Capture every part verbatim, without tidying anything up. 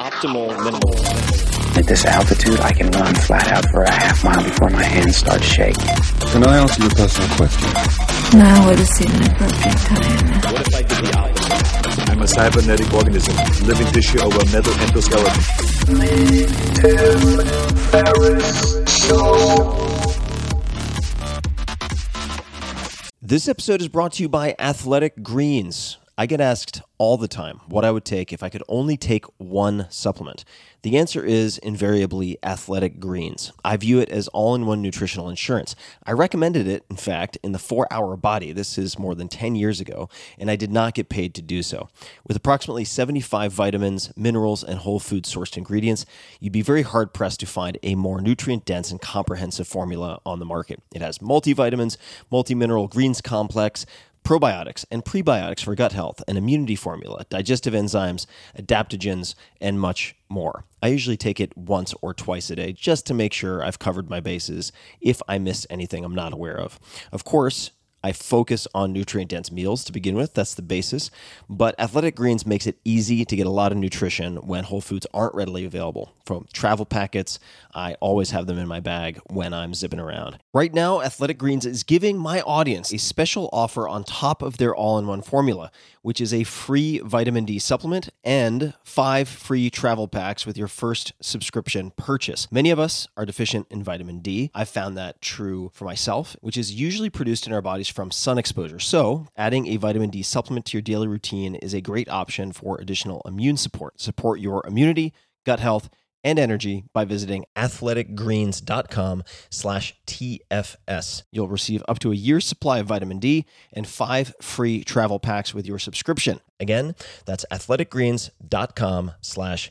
optimal minimal. At this altitude, I can run flat out for a half mile before my hands start shaking. Can I ask you a personal question? Now would seem an appropriate time. What if I did the opposite? I'm a cybernetic organism, living tissue over a metal endoskeleton. The Tim Ferriss Show. This episode is brought to you by Athletic Greens. I get asked all the time what I would take if I could only take one supplement. The answer is invariably Athletic Greens. I view it as all-in-one nutritional insurance. I recommended it, in fact, in the four hour Body. This is more than ten years ago, and I did not get paid to do so. With approximately seventy-five vitamins, minerals, and whole food-sourced ingredients, you'd be very hard-pressed to find a more nutrient-dense and comprehensive formula on the market. It has multivitamins, multi-mineral greens complex, probiotics and prebiotics for gut health, an immunity formula, digestive enzymes, adaptogens, and much more. I usually take it once or twice a day just to make sure I've covered my bases if I missed anything I'm not aware of. Of course, I focus on nutrient-dense meals to begin with. That's the basis. But Athletic Greens makes it easy to get a lot of nutrition when whole foods aren't readily available. From travel packets, I always have them in my bag when I'm zipping around. Right now, Athletic Greens is giving my audience a special offer on top of their all-in-one formula, which is a free vitamin D supplement and five free travel packs with your first subscription purchase. Many of us are deficient in vitamin D. I've found that true for myself, which is usually produced in our bodies from sun exposure. So, adding a vitamin D supplement to your daily routine is a great option for additional immune support. Support your immunity, gut health, and energy by visiting athleticgreens.com slash TFS. You'll receive up to a year's supply of vitamin D and five free travel packs with your subscription. Again, that's athleticgreens.com slash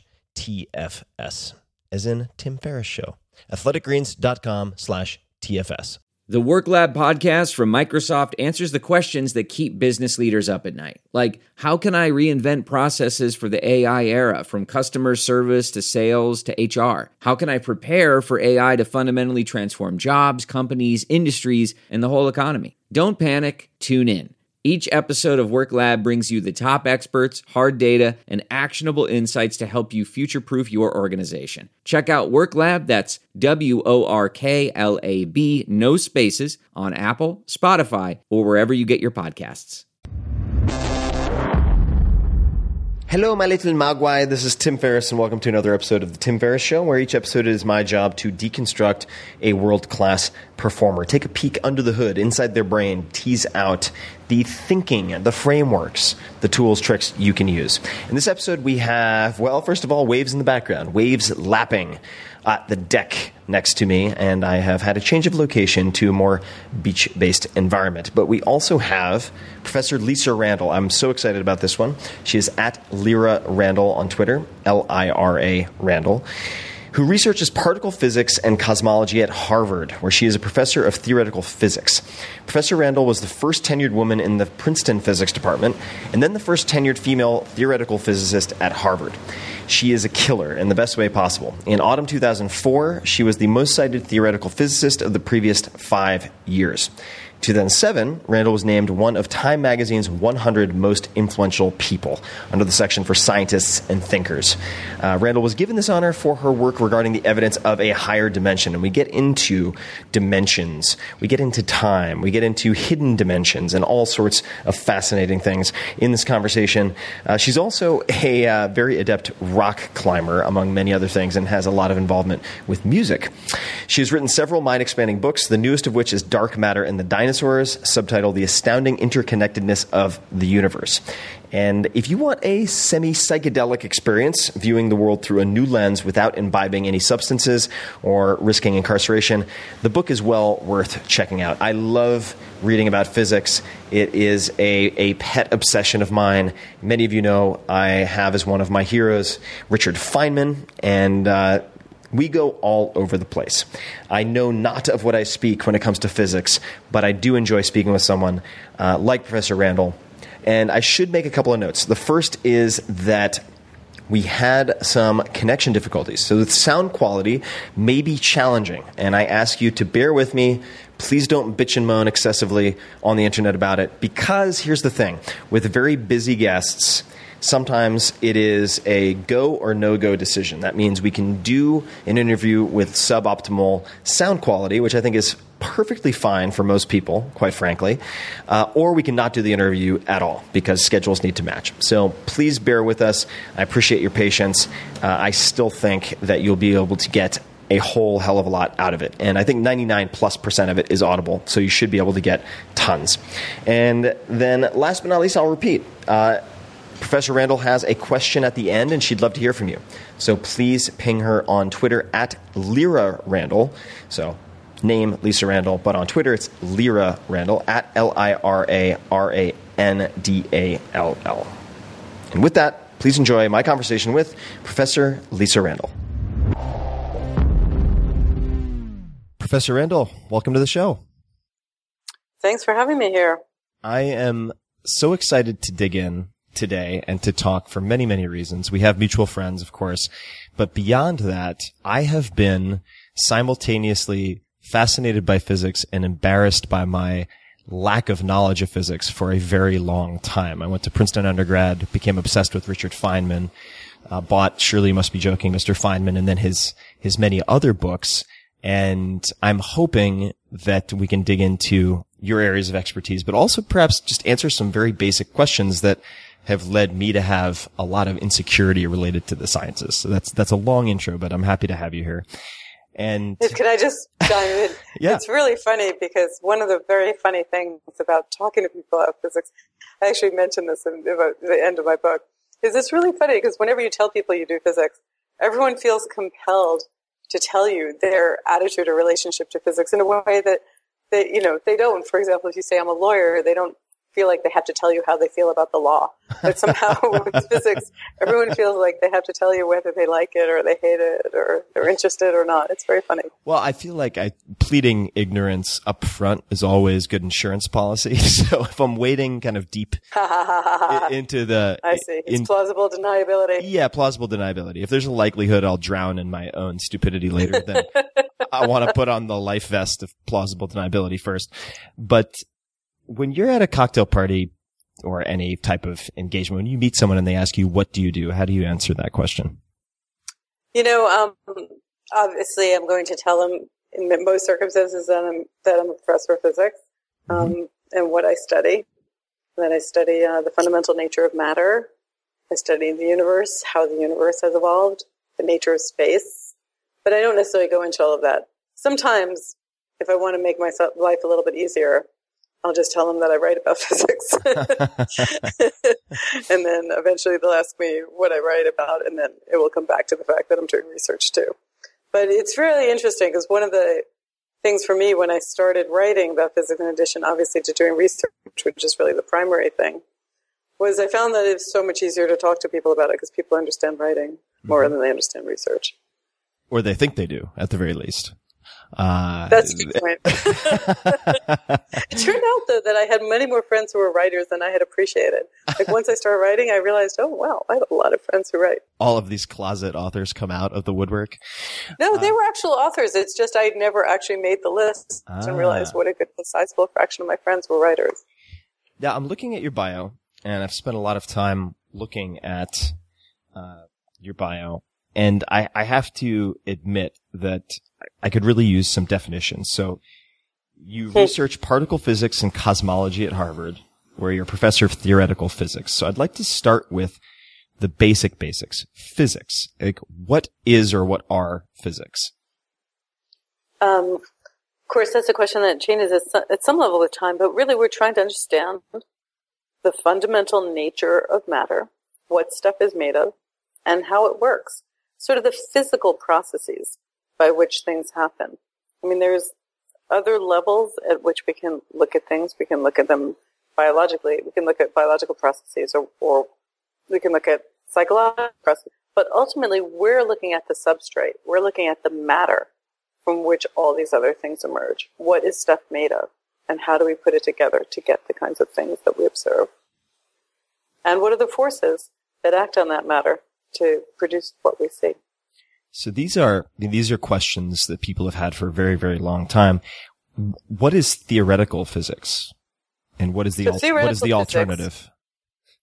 TFS, as in Tim Ferriss Show. athleticgreens.com slash TFS. The Work Lab podcast from Microsoft answers the questions that keep business leaders up at night. Like, how can I reinvent processes for the A I era, from customer service to sales to H R? How can I prepare for A I to fundamentally transform jobs, companies, industries, and the whole economy? Don't panic, tune in. Each episode of Work Lab brings you the top experts, hard data, and actionable insights to help you future-proof your organization. Check out Work Lab, that's W O R K L A B, no spaces, on Apple, Spotify, or wherever you get your podcasts. Hello, my little Mogwai. This is Tim Ferriss, and welcome to another episode of The Tim Ferriss Show, where each episode is my job to deconstruct a world-class performer, take a peek under the hood, inside their brain, tease out the thinking, the frameworks, the tools, tricks you can use. In this episode, we have, well, first of all, waves in the background, waves lapping at the deck next to me, and I have had a change of location to a more beach-based environment. But we also have Professor Lisa Randall. I'm so excited about this one. She is at Lyra Randall on Twitter, L I R A Randall, who researches particle physics and cosmology at Harvard, where she is a professor of theoretical physics. Professor Randall was the first tenured woman in the Princeton physics department, and then the first tenured female theoretical physicist at Harvard. She is a killer in the best way possible. In autumn two thousand four, she was the most cited theoretical physicist of the previous five years. two thousand seven, Randall was named one of Time Magazine's one hundred most influential people under the section for scientists and thinkers. Uh, Randall was given this honor for her work regarding the evidence of a higher dimension. And we get into dimensions. We get into time. We get into hidden dimensions and all sorts of fascinating things in this conversation. Uh, she's also a uh, very adept rock climber, among many other things, and has a lot of involvement with music. She has written several mind-expanding books, the newest of which is Dark Matter and the Dinosaurs, subtitled The Astounding Interconnectedness of the Universe. And if you want a semi-psychedelic experience, viewing the world through a new lens without imbibing any substances or risking incarceration, the book is well worth checking out. I love reading about physics. It is a, a pet obsession of mine. Many of you know I have as one of my heroes Richard Feynman, and uh, we go all over the place. I know not of what I speak when it comes to physics, but I do enjoy speaking with someone uh, like Professor Randall. And I should make a couple of notes. The first is that we had some connection difficulties. So the sound quality may be challenging, and I ask you to bear with me. Please don't bitch and moan excessively on the internet about it, because here's the thing. With very busy guests, sometimes it is a go or no-go decision. That means we can do an interview with suboptimal sound quality, which I think is perfectly fine for most people, quite frankly, uh, or we can not do the interview at all because schedules need to match. So please bear with us. I appreciate your patience. Uh, I still think that you'll be able to get a whole hell of a lot out of it. And I think ninety-nine plus percent of it is audible, so you should be able to get tons. And then last but not least, I'll repeat. Uh, Professor Randall has a question at the end, and she'd love to hear from you. So please ping her on Twitter at Lyra Randall. So name Lisa Randall, but on Twitter it's Lyra Randall, at L I R A R A N D A L L. And with that, please enjoy my conversation with Professor Lisa Randall. Professor Randall, welcome to the show. Thanks for having me here. I am so excited to dig in today and to talk for many, many reasons. We have mutual friends, of course, but beyond that, I have been simultaneously fascinated by physics and embarrassed by my lack of knowledge of physics for a very long time. I went to Princeton undergrad, became obsessed with Richard Feynman, uh, bought Surely You Must Be Joking, Mister Feynman, and then his, his many other books. And I'm hoping that we can dig into your areas of expertise, but also perhaps just answer some very basic questions that have led me to have a lot of insecurity related to the sciences. So that's, that's a long intro, but I'm happy to have you here. And can I just chime in? Yeah. It's really funny because one of the very funny things about talking to people about physics, I actually mentioned this in about the end of my book, is it's really funny because whenever you tell people you do physics, everyone feels compelled to tell you their attitude or relationship to physics in a way that they, you know, they don't. For example, if you say I'm a lawyer, they don't feel like they have to tell you how they feel about the law. But somehow with physics, everyone feels like they have to tell you whether they like it or they hate it or they're interested or not. It's very funny. Well, I feel like I, pleading ignorance up front is always good insurance policy. So if I'm wading kind of deep into the... I see. It's in, plausible deniability. Yeah, plausible deniability. If there's a likelihood I'll drown in my own stupidity later, then I want to put on the life vest of plausible deniability first. But when you're at a cocktail party or any type of engagement, when you meet someone and they ask you, what do you do? How do you answer that question? You know, um, obviously I'm going to tell them in most circumstances that I'm, that I'm a professor of physics, um, mm-hmm. and what I study. That I study uh, the fundamental nature of matter. I study the universe, how the universe has evolved, the nature of space. But I don't necessarily go into all of that. Sometimes, if I want to make my life a little bit easier, I'll just tell them that I write about physics. And then eventually they'll ask me what I write about, and then it will come back to the fact that I'm doing research too. But it's really interesting because one of the things for me when I started writing about physics, in addition obviously to doing research, which is really the primary thing, was I found that it's so much easier to talk to people about it because people understand writing more mm-hmm. than they understand research. Or they think they do, at the very least. Uh, That's a good point. It turned out, though, that I had many more friends who were writers than I had appreciated. Like, once I started writing, I realized, oh, wow, I have a lot of friends who write. All of these closet authors come out of the woodwork? No, they uh, were actual authors. It's just I'd never actually made the list ah. and realized what a good, sizable fraction of my friends were writers. Yeah, I'm looking at your bio, and I've spent a lot of time looking at uh, your bio. And I, I have to admit that I could really use some definitions. So you research particle physics and cosmology at Harvard, where you're a professor of theoretical physics. So I'd like to start with the basic basics. Physics. Like, what is or what are physics? Um, of course, that's a question that changes at some level of time, but really we're trying to understand the fundamental nature of matter, what stuff is made of, and how it works. Sort of the physical processes by which things happen. I mean, there's other levels at which we can look at things. We can look at them biologically. We can look at biological processes, or, or we can look at psychological processes. But ultimately, we're looking at the substrate. We're looking at the matter from which all these other things emerge. What is stuff made of? And how do we put it together to get the kinds of things that we observe? And what are the forces that act on that matter to produce what we see? So these are these are questions that people have had for a very, very long time. What is theoretical physics, and what is the so al- what is the physics, alternative?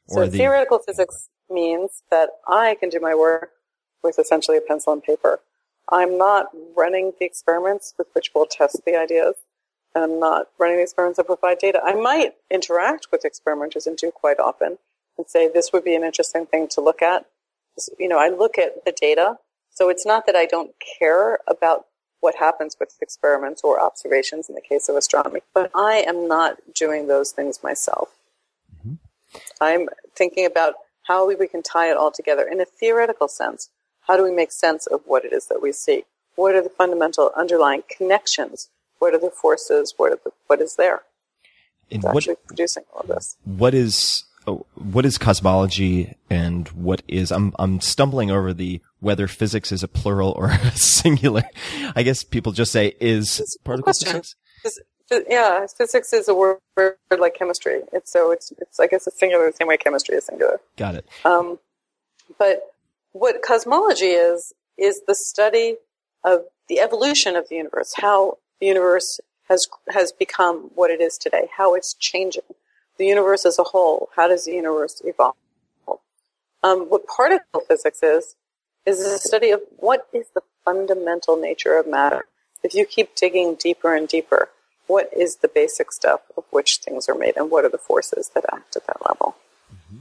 So the, theoretical physics means that I can do my work with essentially a pencil and paper. I'm not running the experiments with which we'll test the ideas. And I'm not running the experiments that provide data. I might interact with experimenters and do quite often and say this would be an interesting thing to look at. You know, I look at the data. So it's not that I don't care about what happens with experiments or observations in the case of astronomy, but I am not doing those things myself. Mm-hmm. I'm thinking about how we can tie it all together in a theoretical sense. How do we make sense of what it is that we see? What are the fundamental underlying connections? What are the forces? What are the, what is there? It's what, actually producing all of this. What is oh, what is cosmology, and what is? I'm I'm stumbling over the whether physics is a plural or a singular. I guess people just say is it's particle physics. Phys- yeah, physics is a word like chemistry. It's so it's it's I guess a singular the same way chemistry is singular. Got it. Um, but what cosmology is is the study of the evolution of the universe, how the universe has has become what it is today, how it's changing. The universe as a whole, how does the universe evolve? Um, what particle physics is, is a study of what is the fundamental nature of matter. If you keep digging deeper and deeper, what is the basic stuff of which things are made, and what are the forces that act at that level? Mm-hmm.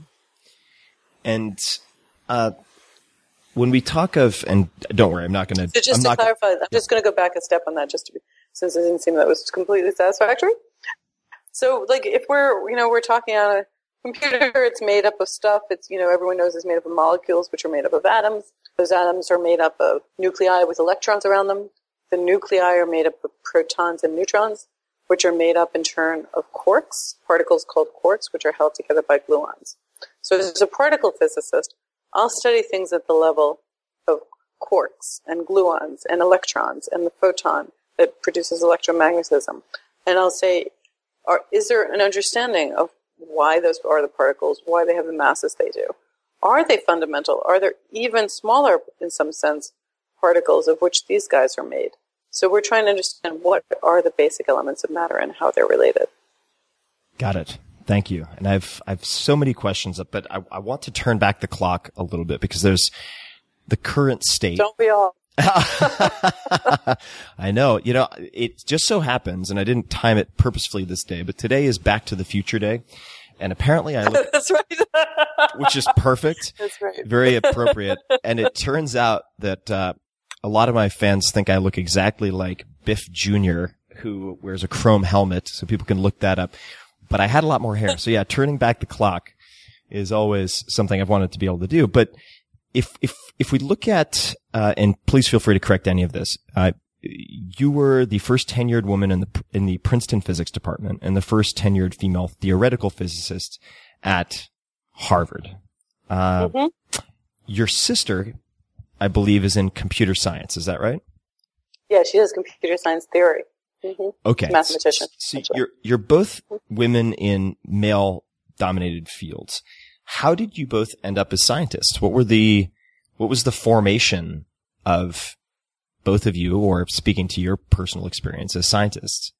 And uh, when we talk of, and don't worry, I'm not going to. So just I'm to not clarify, gonna, I'm just going to go back a step on that, just to be, since it didn't seem that was completely satisfactory. So, like, if we're, you know, we're talking on a computer, it's made up of stuff. It's, you know, everyone knows it's made up of molecules, which are made up of atoms. Those atoms are made up of nuclei with electrons around them. The nuclei are made up of protons and neutrons, which are made up in turn of quarks, particles called quarks, which are held together by gluons. So as a particle physicist, I'll study things at the level of quarks and gluons and electrons and the photon that produces electromagnetism. And I'll say, are, is there an understanding of why those are the particles, why they have the masses they do? Are they fundamental? Are there even smaller, in some sense, particles of which these guys are made? So we're trying to understand what are the basic elements of matter and how they're related. Got it. Thank you. And I've I've so many questions, but I, I want to turn back the clock a little bit because there's the current state. Don't we all? I know. You know, it just so happens, and I didn't time it purposefully this day, but today is Back to the Future Day. And apparently I look, That's right. which is perfect. That's right. Very appropriate. And it turns out that, uh, a lot of my fans think I look exactly like Biff Junior, who wears a chrome helmet, so people can look that up. But I had a lot more hair. So yeah, turning back the clock is always something I've wanted to be able to do. But if, if, if we look at, uh, and please feel free to correct any of this, uh, you were the first tenured woman in the in the Princeton physics department and the first tenured female theoretical physicist at Harvard. Uh, mm-hmm. Your sister, I believe, is in computer science. Is that right? Yeah, she does computer science theory. Mm-hmm. Okay, mathematician. So, so you're you're both women in male-dominated fields. How did you both end up as scientists? What were the what was the formation of both of you, or speaking to your personal experience as scientists?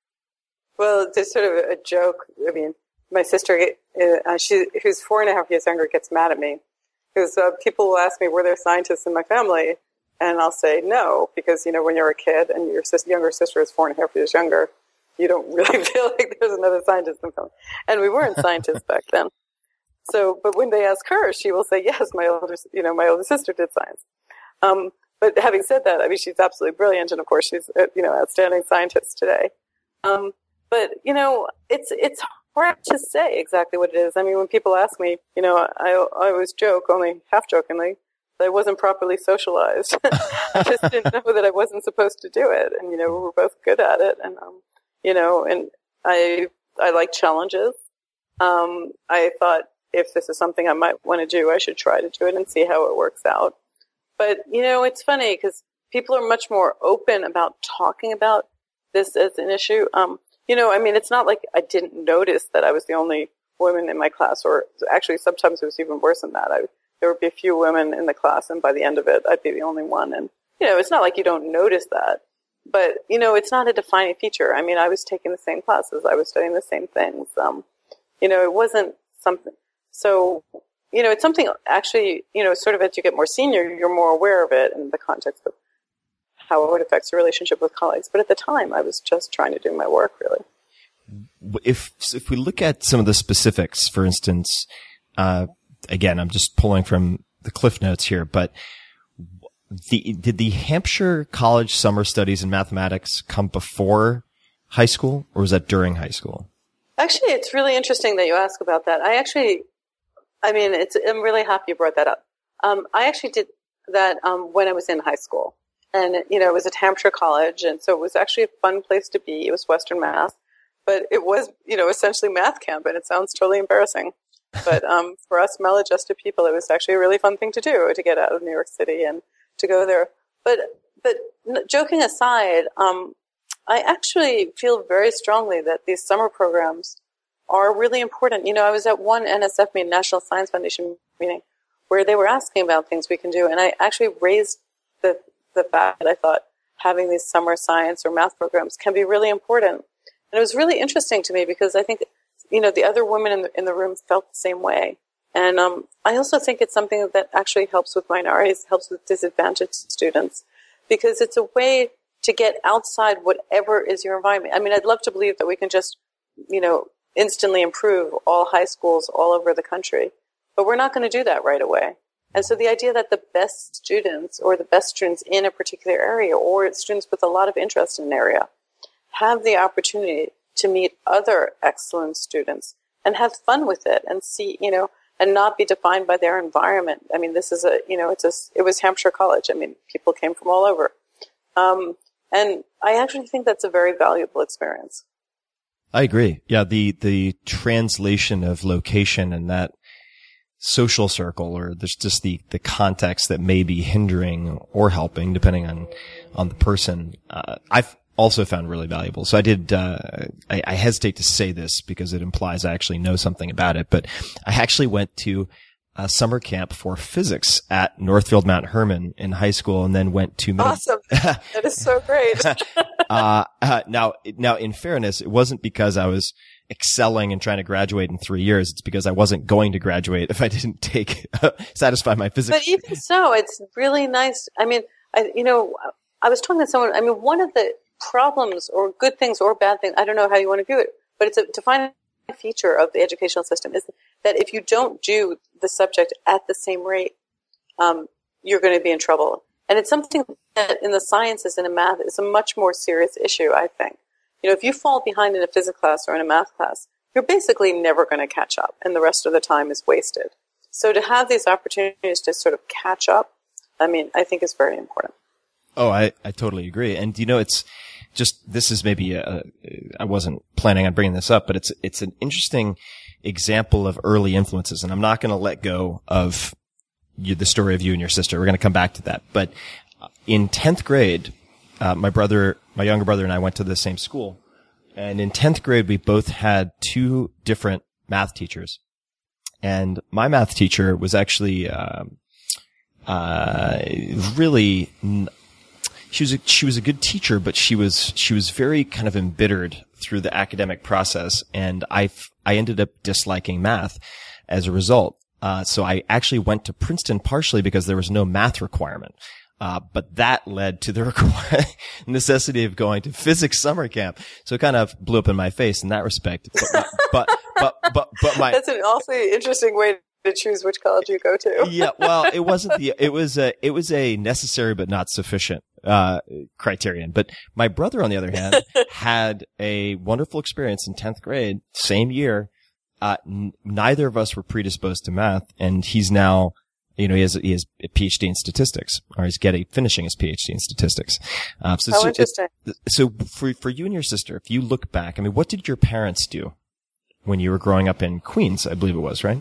Well, there's sort of a joke. I mean, my sister, uh, she, who's four and a half years younger, gets mad at me because uh, people will ask me, were there scientists in my family? And I'll say no, because, you know, when you're a kid and your sis- younger sister is four and a half years younger, you don't really feel like there's another scientist in the family. And we weren't scientists back then. So, but when they ask her, she will say, yes, my older, you know, my older sister did science. Um, But having said that, I mean, she's absolutely brilliant, and of course, she's a, you know, outstanding scientist today. Um, but you know, it's it's hard to say exactly what it is. I mean, when people ask me, you know, I I always joke, only half jokingly, that I wasn't properly socialized. I just didn't know that I wasn't supposed to do it, and you know, we were both good at it, and um, you know, and I I like challenges. Um, I thought if this is something I might want to do, I should try to do it and see how it works out. But, you know, it's funny because people are much more open about talking about this as an issue. Um, you know, I mean, it's not like I didn't notice that I was the only woman in my class, or actually sometimes it was even worse than that. I, there would be a few women in the class, and by the end of it, I'd be the only one. And, you know, it's not like you don't notice that. But, you know, it's not a defining feature. I mean, I was taking the same classes. I was studying the same things. Um, you know, it wasn't something. So, you know, it's something actually, you know, sort of as you get more senior, you're more aware of it in the context of how it affects your relationship with colleagues. But at the time, I was just trying to do my work, really. If if we look at some of the specifics, for instance, uh, again, I'm just pulling from the Cliff Notes here, but the did the Hampshire College Summer Studies in Mathematics come before high school, or was that during high school? Actually, it's really interesting that you ask about that. I actually, I mean, it's I'm really happy you brought that up. Um, I actually did that um, when I was in high school. And, you know, it was at Hampshire College, and so it was actually a fun place to be. It was Western Mass. But it was, you know, essentially math camp, and it sounds totally embarrassing. But um, for us maladjusted people, it was actually a really fun thing to do, to get out of New York City and to go there. But but joking aside, um, I actually feel very strongly that these summer programs are really important. You know, I was at one N S F meeting, National Science Foundation meeting, where they were asking about things we can do, and I actually raised the the fact that I thought having these summer science or math programs can be really important. And it was really interesting to me because I think, you know, the other women in the, in the room felt the same way. And um, I also think it's something that actually helps with minorities, helps with disadvantaged students, because it's a way to get outside whatever is your environment. I mean, I'd love to believe that we can just, you know, instantly improve all high schools all over the country, but we're not going to do that right away. And so the idea that the best students or the best students in a particular area or students with a lot of interest in an area have the opportunity to meet other excellent students and have fun with it and see, you know, and not be defined by their environment. I mean, this is a, you know, it's a, it was Hampshire College. I mean, people came from all over. Um, and I actually think that's a very valuable experience. I agree. Yeah. The, the translation of location and that social circle, or there's just the, the context that may be hindering or helping depending on, on the person. Uh, I've also found really valuable. So I did, uh, I, I hesitate to say this because it implies I actually know something about it, but I actually went to a summer camp for physics at Northfield Mount Herman in high school, and then went to middle- awesome. That is so great. uh, uh, now, now in fairness, it wasn't because I was excelling and trying to graduate in three years. It's because I wasn't going to graduate if I didn't take, satisfy my physics. But even so, it's really nice. I mean, I, you know, I was talking to someone, I mean, one of the problems or good things or bad things, I don't know how you want to view it, but it's a defining feature of the educational system is that if you don't do the subject at the same rate, um, you're going to be in trouble. And it's something that in the sciences and in math is a much more serious issue, I think. You know, if you fall behind in a physics class or in a math class, you're basically never going to catch up, and the rest of the time is wasted. So to have these opportunities to sort of catch up, I mean, I think is very important. Oh, I, I totally agree. And, you know, it's just, this is maybe, a, I wasn't planning on bringing this up, but it's, it's an interesting example of early influences. And I'm not going to let go of you, the story of you and your sister. We're going to come back to that. But in tenth grade, uh, my brother, my younger brother and I went to the same school. And in tenth grade, we both had two different math teachers. And my math teacher was actually, um, uh, really, n- She was a, she was a good teacher, but she was she was very kind of embittered through the academic process, and I I ended up disliking math as a result. Uh, so I actually went to Princeton partially because there was no math requirement, uh, but that led to the require- necessity of going to physics summer camp. So it kind of blew up in my face in that respect. But but but but, but my that's an awfully interesting way to choose which college you go to. Yeah, well, it wasn't the it was a it was a necessary but not sufficient uh criterion. But my brother, on the other hand, had a wonderful experience in tenth grade, same year. Uh n- neither of us were predisposed to math, and he's now, you know, he has he has a P H D in statistics, or he's getting finishing his P H D in statistics. Uh, so How so, interesting. It, so for for you and your sister, if you look back, I mean, what did your parents do when you were growing up in Queens? I believe it was, right?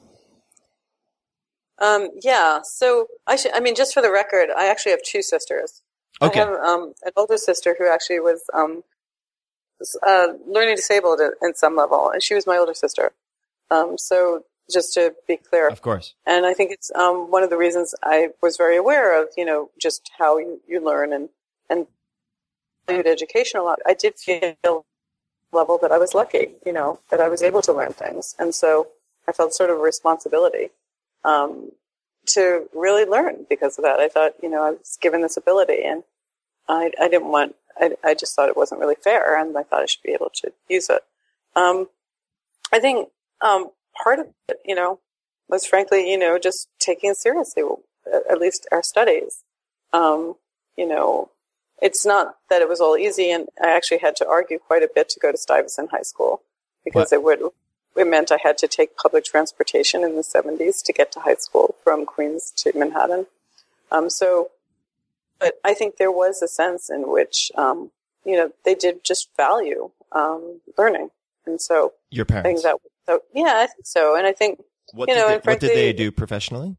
Um, yeah. So I should, I mean, just for the record, I actually have two sisters. Okay. I have, um, an older sister who actually was, um, was, uh, learning disabled at, at some level, and she was my older sister. Um, so just to be clear. Of course. And I think it's, um, one of the reasons I was very aware of, you know, just how you, you learn and, and valued education a lot. I did feel level that I was lucky, you know, that I was able to learn things. And so I felt sort of a responsibility um, to really learn because of that. I thought, you know, I was given this ability, and I, I didn't want, I, I just thought it wasn't really fair, and I thought I should be able to use it. Um, I think um, part of it, you know, was frankly, you know, just taking it seriously, at least our studies. Um, you know, it's not that it was all easy, and I actually had to argue quite a bit to go to Stuyvesant High School because what? it would it meant I had to take public transportation in the seventies to get to high school from Queens to Manhattan. Um, so, but I think there was a sense in which, um, you know, they did just value um, learning, and so your parents, I think that, so, yeah, I think so, and I think what you know, did they, and frankly, what did they do professionally?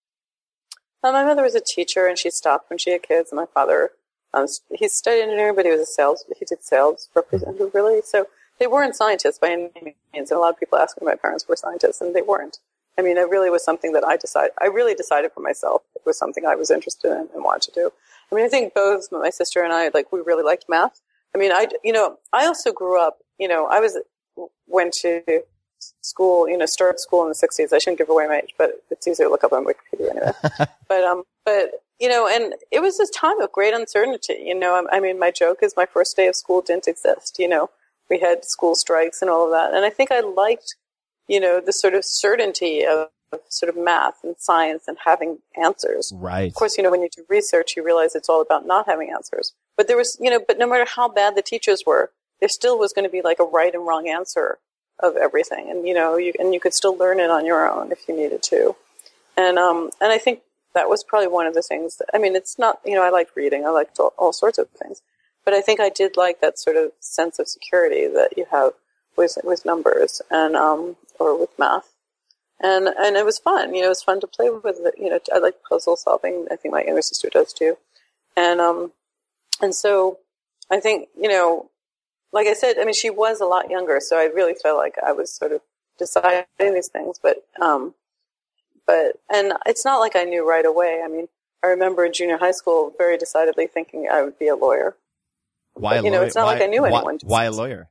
Uh, my mother was a teacher, and she stopped when she had kids. And my father, um, he studied engineering, but he was a sales. He did sales representative, really. So they weren't scientists by any means. And a lot of people ask me, my parents were scientists, and they weren't. I mean, it really was something that I decided. I really decided for myself. It was something I was interested in and wanted to do. I mean, I think both my sister and I, like, we really liked math. I mean, I, you know, I also grew up. You know, I was went to school, you know, started school in the sixties. I shouldn't give away my age, but it's easier to look up on Wikipedia anyway. but, um, but, you know, and it was this time of great uncertainty, you know, I, I mean, my joke is my first day of school didn't exist, you know, we had school strikes and all of that. And I think I liked, you know, the sort of certainty of, of sort of math and science and having answers. Right. Of course, you know, when you do research, you realize it's all about not having answers, but there was, you know, but no matter how bad the teachers were, there still was going to be like a right and wrong answer of everything. And, you know, you, and you could still learn it on your own if you needed to. And, um, and I think that was probably one of the things that, I mean, it's not, you know, I liked reading. I liked all, all sorts of things, but I think I did like that sort of sense of security that you have with, with numbers and, um, or with math. And, and it was fun, you know, it was fun to play with it. You know, I like puzzle solving. I think my younger sister does too. And, um, and so I think, you know, like I said, I mean, she was a lot younger, so I really felt like I was sort of deciding these things. But, um, but, and it's not like I knew right away. I mean, I remember in junior high school very decidedly thinking I would be a lawyer. Why but, a you know, lawyer? it's not why, like I knew why, anyone. Why a lawyer?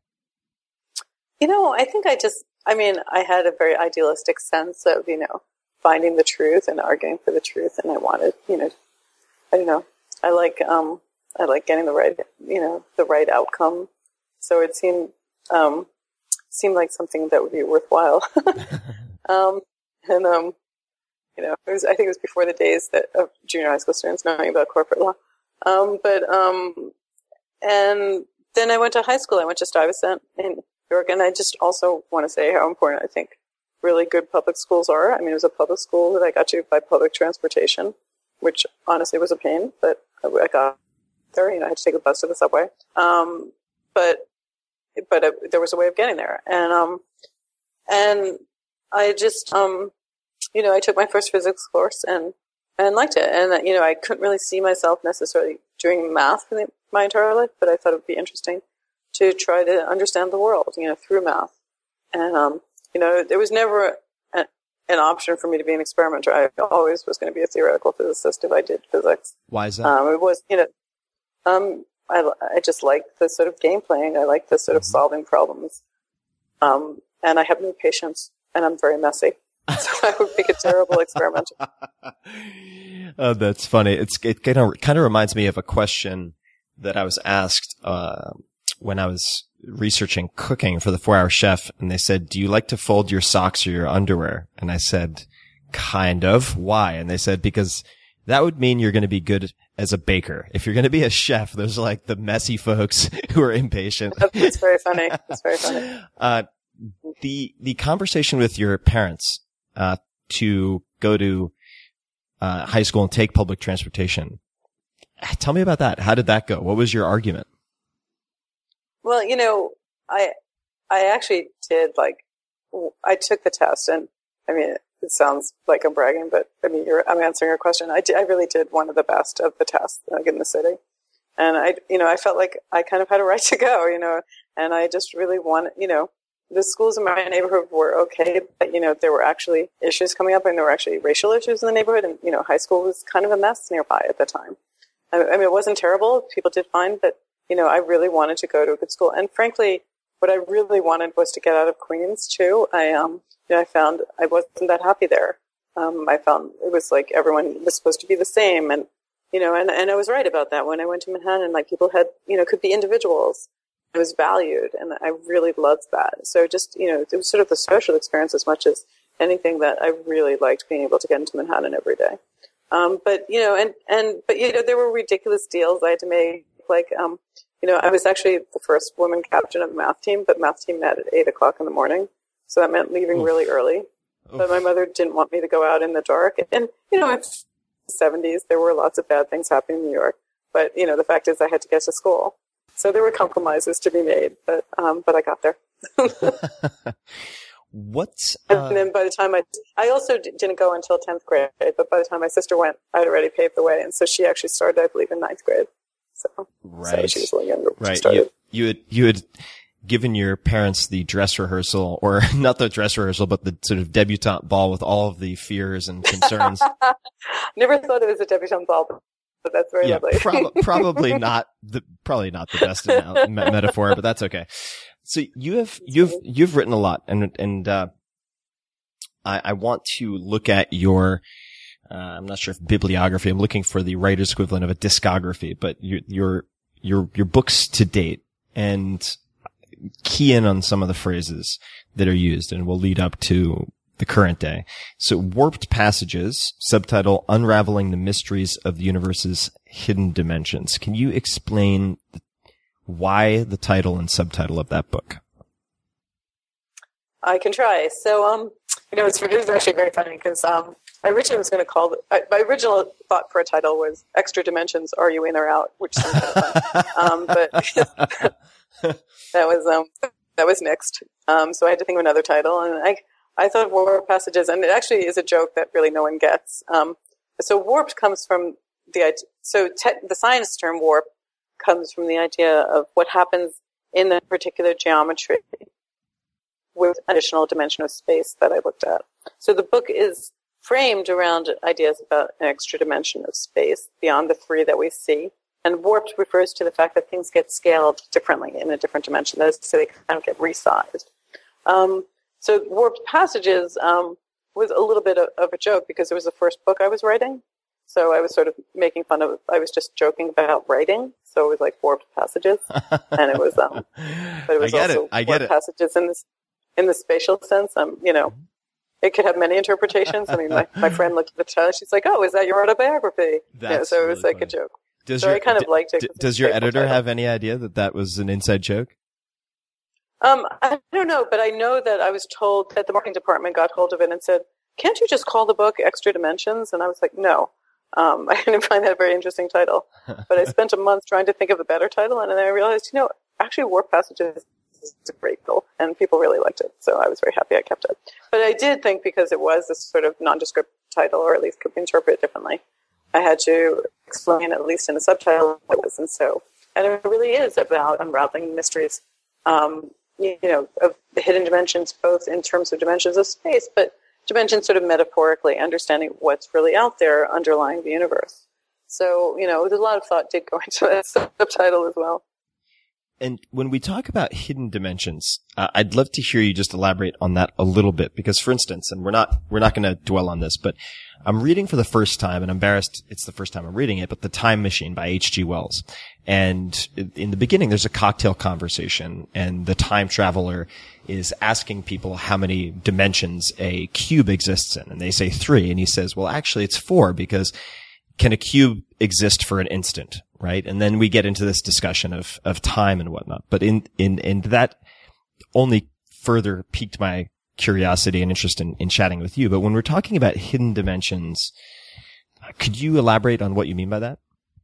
You know, I think I just, I mean, I had a very idealistic sense of, you know, finding the truth and arguing for the truth. And I wanted, you know, I don't know, I like, um, I like getting the right, you know, the right outcome. So it seemed um, seemed like something that would be worthwhile. um, and, um, you know, it was, I think it was before the days that of junior high school students knowing about corporate law. Um, but, um, and then I went to high school. I went to Stuyvesant in New York. And I just also want to say how important I think really good public schools are. I mean, it was a public school that I got to by public transportation, which honestly was a pain, but I, I got there. You know, I had to take a bus to the subway. Um, but but it, there was a way of getting there. And, um, and I just, um, you know, I took my first physics course and, and liked it. And, you know, I couldn't really see myself necessarily doing math for the, my entire life, but I thought it would be interesting to try to understand the world, you know, through math. And, um, you know, there was never a, an option for me to be an experimenter. I always was going to be a theoretical physicist if I did physics. Why is that? Um, it was, you know, um, I, I just like the sort of game playing. I like the sort of mm-hmm. solving problems. Um, and I have no patience, and I'm very messy. So I would make a terrible experimenter. Oh, that's funny. It's, it kind of, kind of reminds me of a question that I was asked, uh, when I was researching cooking for the four hour chef. And they said, do you like to fold your socks or your underwear? And I said, kind of. Why? And they said, because that would mean you're going to be good as a baker. If you're going to be a chef, those are like the messy folks who are impatient. It's very funny. It's very funny. Uh, the, the conversation with your parents, uh, to go to, uh, high school and take public transportation. Tell me about that. How did that go? What was your argument? Well, you know, I, I actually did like, I took the test and I mean, it sounds like I'm bragging, but I mean, you're, I'm answering your question. I, did, I really did one of the best of the tests, like in the city. And I, you know, I felt like I kind of had a right to go, you know, and I just really wanted, you know, the schools in my neighborhood were okay, but, you know, there were actually issues coming up and there were actually racial issues in the neighborhood. And, you know, high school was kind of a mess nearby at the time. I, I mean, it wasn't terrible. People did fine, but, you know, I really wanted to go to a good school. And frankly, what I really wanted was to get out of Queens too. I, um, you know, I found I wasn't that happy there. Um, I found it was like everyone was supposed to be the same, and you know, and, and I was right about that when I went to Manhattan. Like people had, you know, could be individuals. It was valued, and I really loved that. So just, you know, it was sort of the social experience as much as anything that I really liked being able to get into Manhattan every day. Um, but you know, and and but you know, there were ridiculous deals I had to make. Like, um, you know, I was actually the first woman captain of the math team, but math team met at eight o'clock in the morning, so that meant leaving Oof. really early. Oof. But my mother didn't want me to go out in the dark, and you know, in the seventies there were lots of bad things happening in New York. But you know, the fact is, I had to get to school, so there were compromises to be made. But um, but I got there. What's uh... and then by the time I, I also d- didn't go until tenth grade. But by the time my sister went, I'd already paved the way, and so she actually started, I believe, in ninth grade. So, right. so she was a little younger. Right. You, you had, you had given your parents the dress rehearsal, or not the dress rehearsal, but the sort of debutante ball with all of the fears and concerns. Never thought it was a debutante ball, but that's very yeah, lovely. prob- probably not the, probably not the best me- metaphor, but that's okay. So you have, you've, you've written a lot, and, and, uh, I, I want to look at your, Uh, I'm not sure if bibliography. I'm looking for the writer's equivalent of a discography, but your your your your books to date, and key in on some of the phrases that are used, and will lead up to the current day. So, Warped Passages, subtitle "Unraveling the Mysteries of the Universe's Hidden Dimensions." Can you explain why the title and subtitle of that book? I can try. So, um, you know, it's, it was actually very funny because um. I originally was going to call it, my original thought for a title was Extra Dimensions, Are You In or Out? Which sounds kind of fun. Um, but that was, um, that was nixed. Um, so I had to think of another title, and I, I thought of Warped Passages, and it actually is a joke that really no one gets. Um, so warped comes from the idea, so te- the science term warp comes from the idea of what happens in the particular geometry with additional dimension of space that I looked at. So the book is framed around ideas about an extra dimension of space beyond the three that we see. And warped refers to the fact that things get scaled differently in a different dimension, so they kind of get resized. Um, so Warped Passages um, was a little bit of, of a joke because it was the first book I was writing. So I was sort of making fun of, I was just joking about writing. So it was like Warped Passages. And it was, um, but it was I get also it. I get Warped it. Passages in this, in the spatial sense. Um, you know, it could have many interpretations. I mean, my, my friend looked at the title. She's like, "Oh, is that your autobiography?" That's yeah, so it was really like funny. a joke. Does so your, I kind d- of liked it. D- does your editor title. have any idea that that was an inside joke? Um, I don't know, but I know that I was told that the marketing department got hold of it and said, "Can't you just call the book Extra Dimensions?" And I was like, "No." Um, I didn't find that a very interesting title. But I spent a month trying to think of a better title, and then I realized, you know, actually Warped Passages is a great title, and people really liked it. So I was very happy I kept it. But I did think because it was this sort of nondescript title, or at least could be interpreted differently, I had to explain, at least in the subtitle, what it was. And so, and it really is about unraveling mysteries, um, you know, of the hidden dimensions, both in terms of dimensions of space, but dimensions sort of metaphorically, understanding what's really out there underlying the universe. So, you know, there's a lot of thought did go into that subtitle as well. And when we talk about hidden dimensions, uh, I'd love to hear you just elaborate on that a little bit, because, for instance, and we're not we're not going to dwell on this, but I'm reading for the first time, and I'm embarrassed it's the first time I'm reading it, but The Time Machine by H G Wells. And in the beginning, there's a cocktail conversation, and the time traveler is asking people how many dimensions a cube exists in, and they say three, and he says, well, actually, it's four, because can a cube exist for an instant, right? And then we get into this discussion of, of time and whatnot. But in, in, in that only further piqued my curiosity and interest in, in chatting with you. But when we're talking about hidden dimensions, could you elaborate on what you mean by that?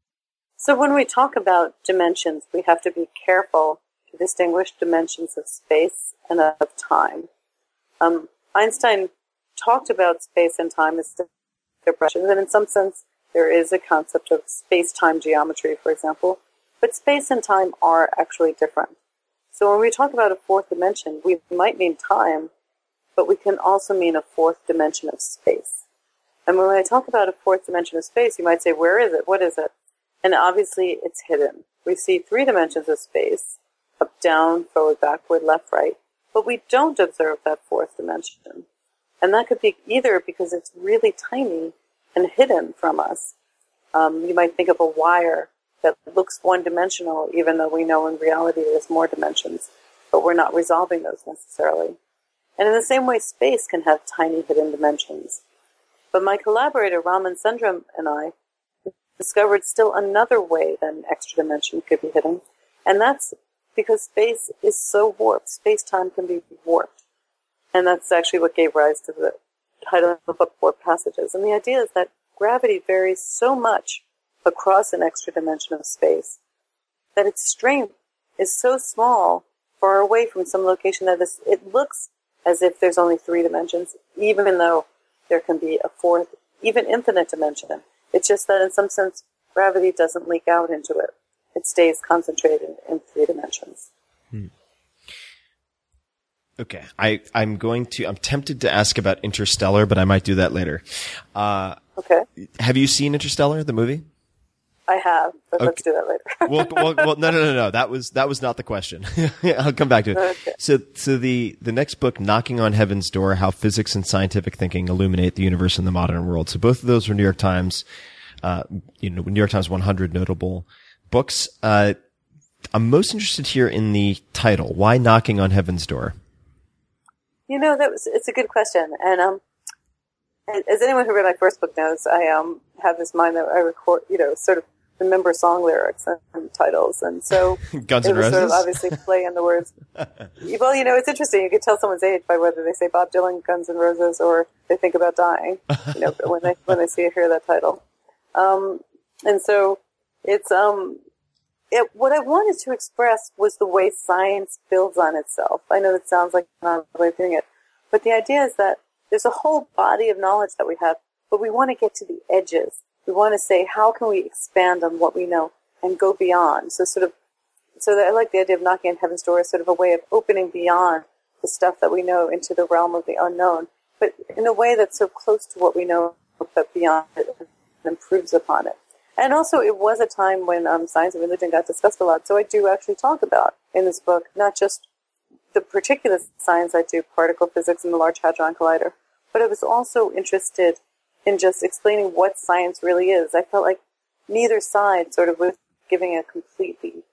So when we talk about dimensions, we have to be careful to distinguish dimensions of space and of time. Um, Einstein talked about space and time as dimensions, and in some sense, there is a concept of space-time geometry, for example, but space and time are actually different. So when we talk about a fourth dimension, we might mean time, but we can also mean a fourth dimension of space. And when I talk about a fourth dimension of space, you might say, where is it? What is it? And obviously, it's hidden. We see three dimensions of space, up, down, forward, backward, left, right, but we don't observe that fourth dimension. And that could be either because it's really tiny and hidden from us. Um, you might think of a wire that looks one-dimensional, even though we know in reality there's more dimensions, but we're not resolving those necessarily. And in the same way, space can have tiny hidden dimensions. But my collaborator, Raman Sundram, and I discovered still another way that an extra dimension could be hidden, and that's because space is so warped. Space-time can be warped. And that's actually what gave rise to the title of the book, Warped Passages. And the idea is that gravity varies so much across an extra dimension of space that its strength is so small far away from some location that is, it looks as if there's only three dimensions, even though there can be a fourth, even infinite dimension. It's just that in some sense, gravity doesn't leak out into it. It stays concentrated in three dimensions. Hmm. Okay, I, I'm going to, I'm tempted to ask about Interstellar, but I might do that later. Uh, okay. Have you seen Interstellar, the movie? I have, but okay. Let's do that later. well, well, well, no, no, no, no. That was, that was not the question. I'll come back to it. Okay. So, so the, the next book, Knocking on Heaven's Door, How Physics and Scientific Thinking Illuminate the Universe and the Modern World. So both of those were New York Times, uh, you know, New York Times one hundred notable books. Uh, I'm most interested here in the title. Why Knocking on Heaven's Door? You know, that was, it's a good question. And, um, as anyone who read my first book knows, I, um, have this mind that I record, you know, sort of remember song lyrics and, and titles. And so Guns it N' was Roses? sort of obviously play in the words. Well, you know, it's interesting. You can tell someone's age by whether they say Bob Dylan, Guns N' Roses, or they think about dying, you know, when they, when they see or hear that title. Um, and so it's, um, It, what I wanted to express was the way science builds on itself. I know that sounds like another way of doing it, but the idea is that there's a whole body of knowledge that we have, but we want to get to the edges. We want to say, how can we expand on what we know and go beyond? So sort of, so that I like the idea of knocking on heaven's door as sort of a way of opening beyond the stuff that we know into the realm of the unknown, but in a way that's so close to what we know, but beyond it and improves upon it. And also, it was a time when um, science and religion got discussed a lot. So I do actually talk about, in this book, not just the particular science I do, particle physics and the Large Hadron Collider, but I was also interested in just explaining what science really is. I felt like neither side sort of was giving a completely,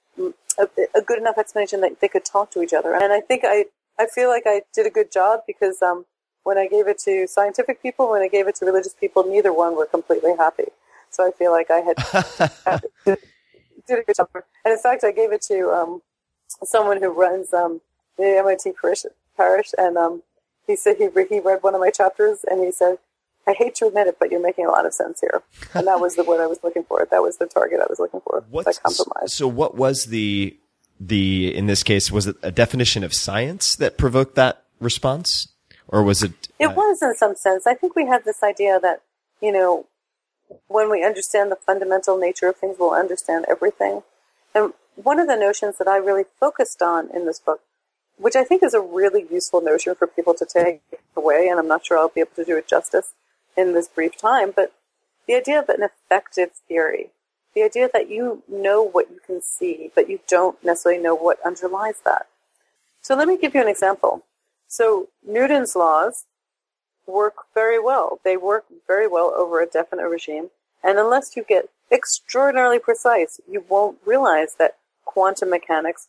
a, a good enough explanation that they could talk to each other. And I think I, I feel like I did a good job because um, when I gave it to scientific people, when I gave it to religious people, neither one were completely happy. So I feel like I had did, did a good job. And in fact, I gave it to um, someone who runs um, the M I T parish, parish and um, he said he, re- he read one of my chapters, and he said, I hate to admit it, but you're making a lot of sense here. And that was the what I was looking for. That was the target I was looking for. What's, that compromise. So what was the, the, in this case, was it a definition of science that provoked that response? Or was it? Uh, it was in some sense. I think we have this idea that, you know, when we understand the fundamental nature of things, we'll understand everything. And one of the notions that I really focused on in this book, which I think is a really useful notion for people to take away, and I'm not sure I'll be able to do it justice in this brief time, but the idea of an effective theory, the idea that you know what you can see, but you don't necessarily know what underlies that. So let me give you an example. So Newton's laws work very well. They work very well over a definite regime. And unless you get extraordinarily precise, you won't realize that quantum mechanics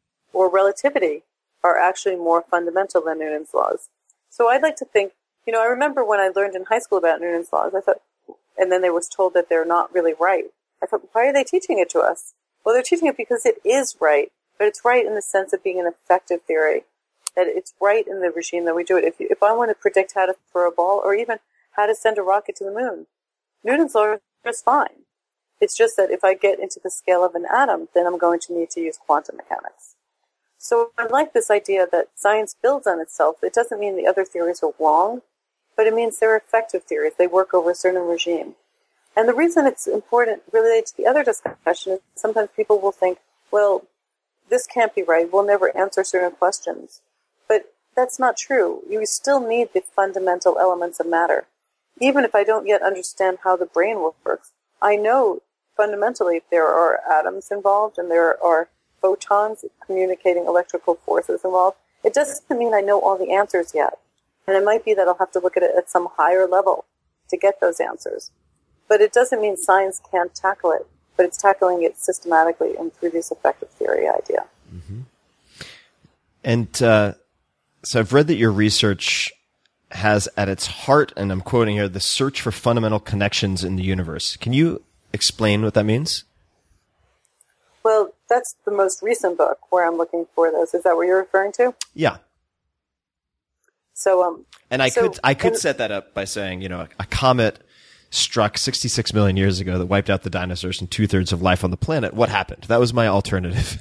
or relativity are actually more fundamental than Newton's laws. So I'd like to think, you know, I remember when I learned in high school about Newton's laws, I thought, and then they was told that they're not really right. I thought, why are they teaching it to us? Well, they're teaching it because it is right, but it's right in the sense of being an effective theory. That it's right in the regime that we do it. If you, if I want to predict how to throw a ball or even how to send a rocket to the moon, Newton's law is fine. It's just that if I get into the scale of an atom, then I'm going to need to use quantum mechanics. So I like this idea that science builds on itself. It doesn't mean the other theories are wrong, but it means they're effective theories. They work over a certain regime. And the reason it's important related to the other discussion is sometimes people will think, well, this can't be right. We'll never answer certain questions. But that's not true. You still need the fundamental elements of matter. Even if I don't yet understand how the brain works, I know fundamentally there are atoms involved and there are photons communicating electrical forces involved. It doesn't mean I know all the answers yet. And it might be that I'll have to look at it at some higher level to get those answers. But it doesn't mean science can't tackle it, but it's tackling it systematically and through this effective theory idea. Mm-hmm. And uh, so I've read that your research has at its heart, and I'm quoting here, the search for fundamental connections in the universe. Can you explain what that means? Well, that's the most recent book where I'm looking for those. Is that what you're referring to? Yeah. So, um, and I so, could I could and, set that up by saying, you know, a, a comet struck sixty-six million years ago that wiped out the dinosaurs and two thirds of life on the planet. What happened? That was my alternative.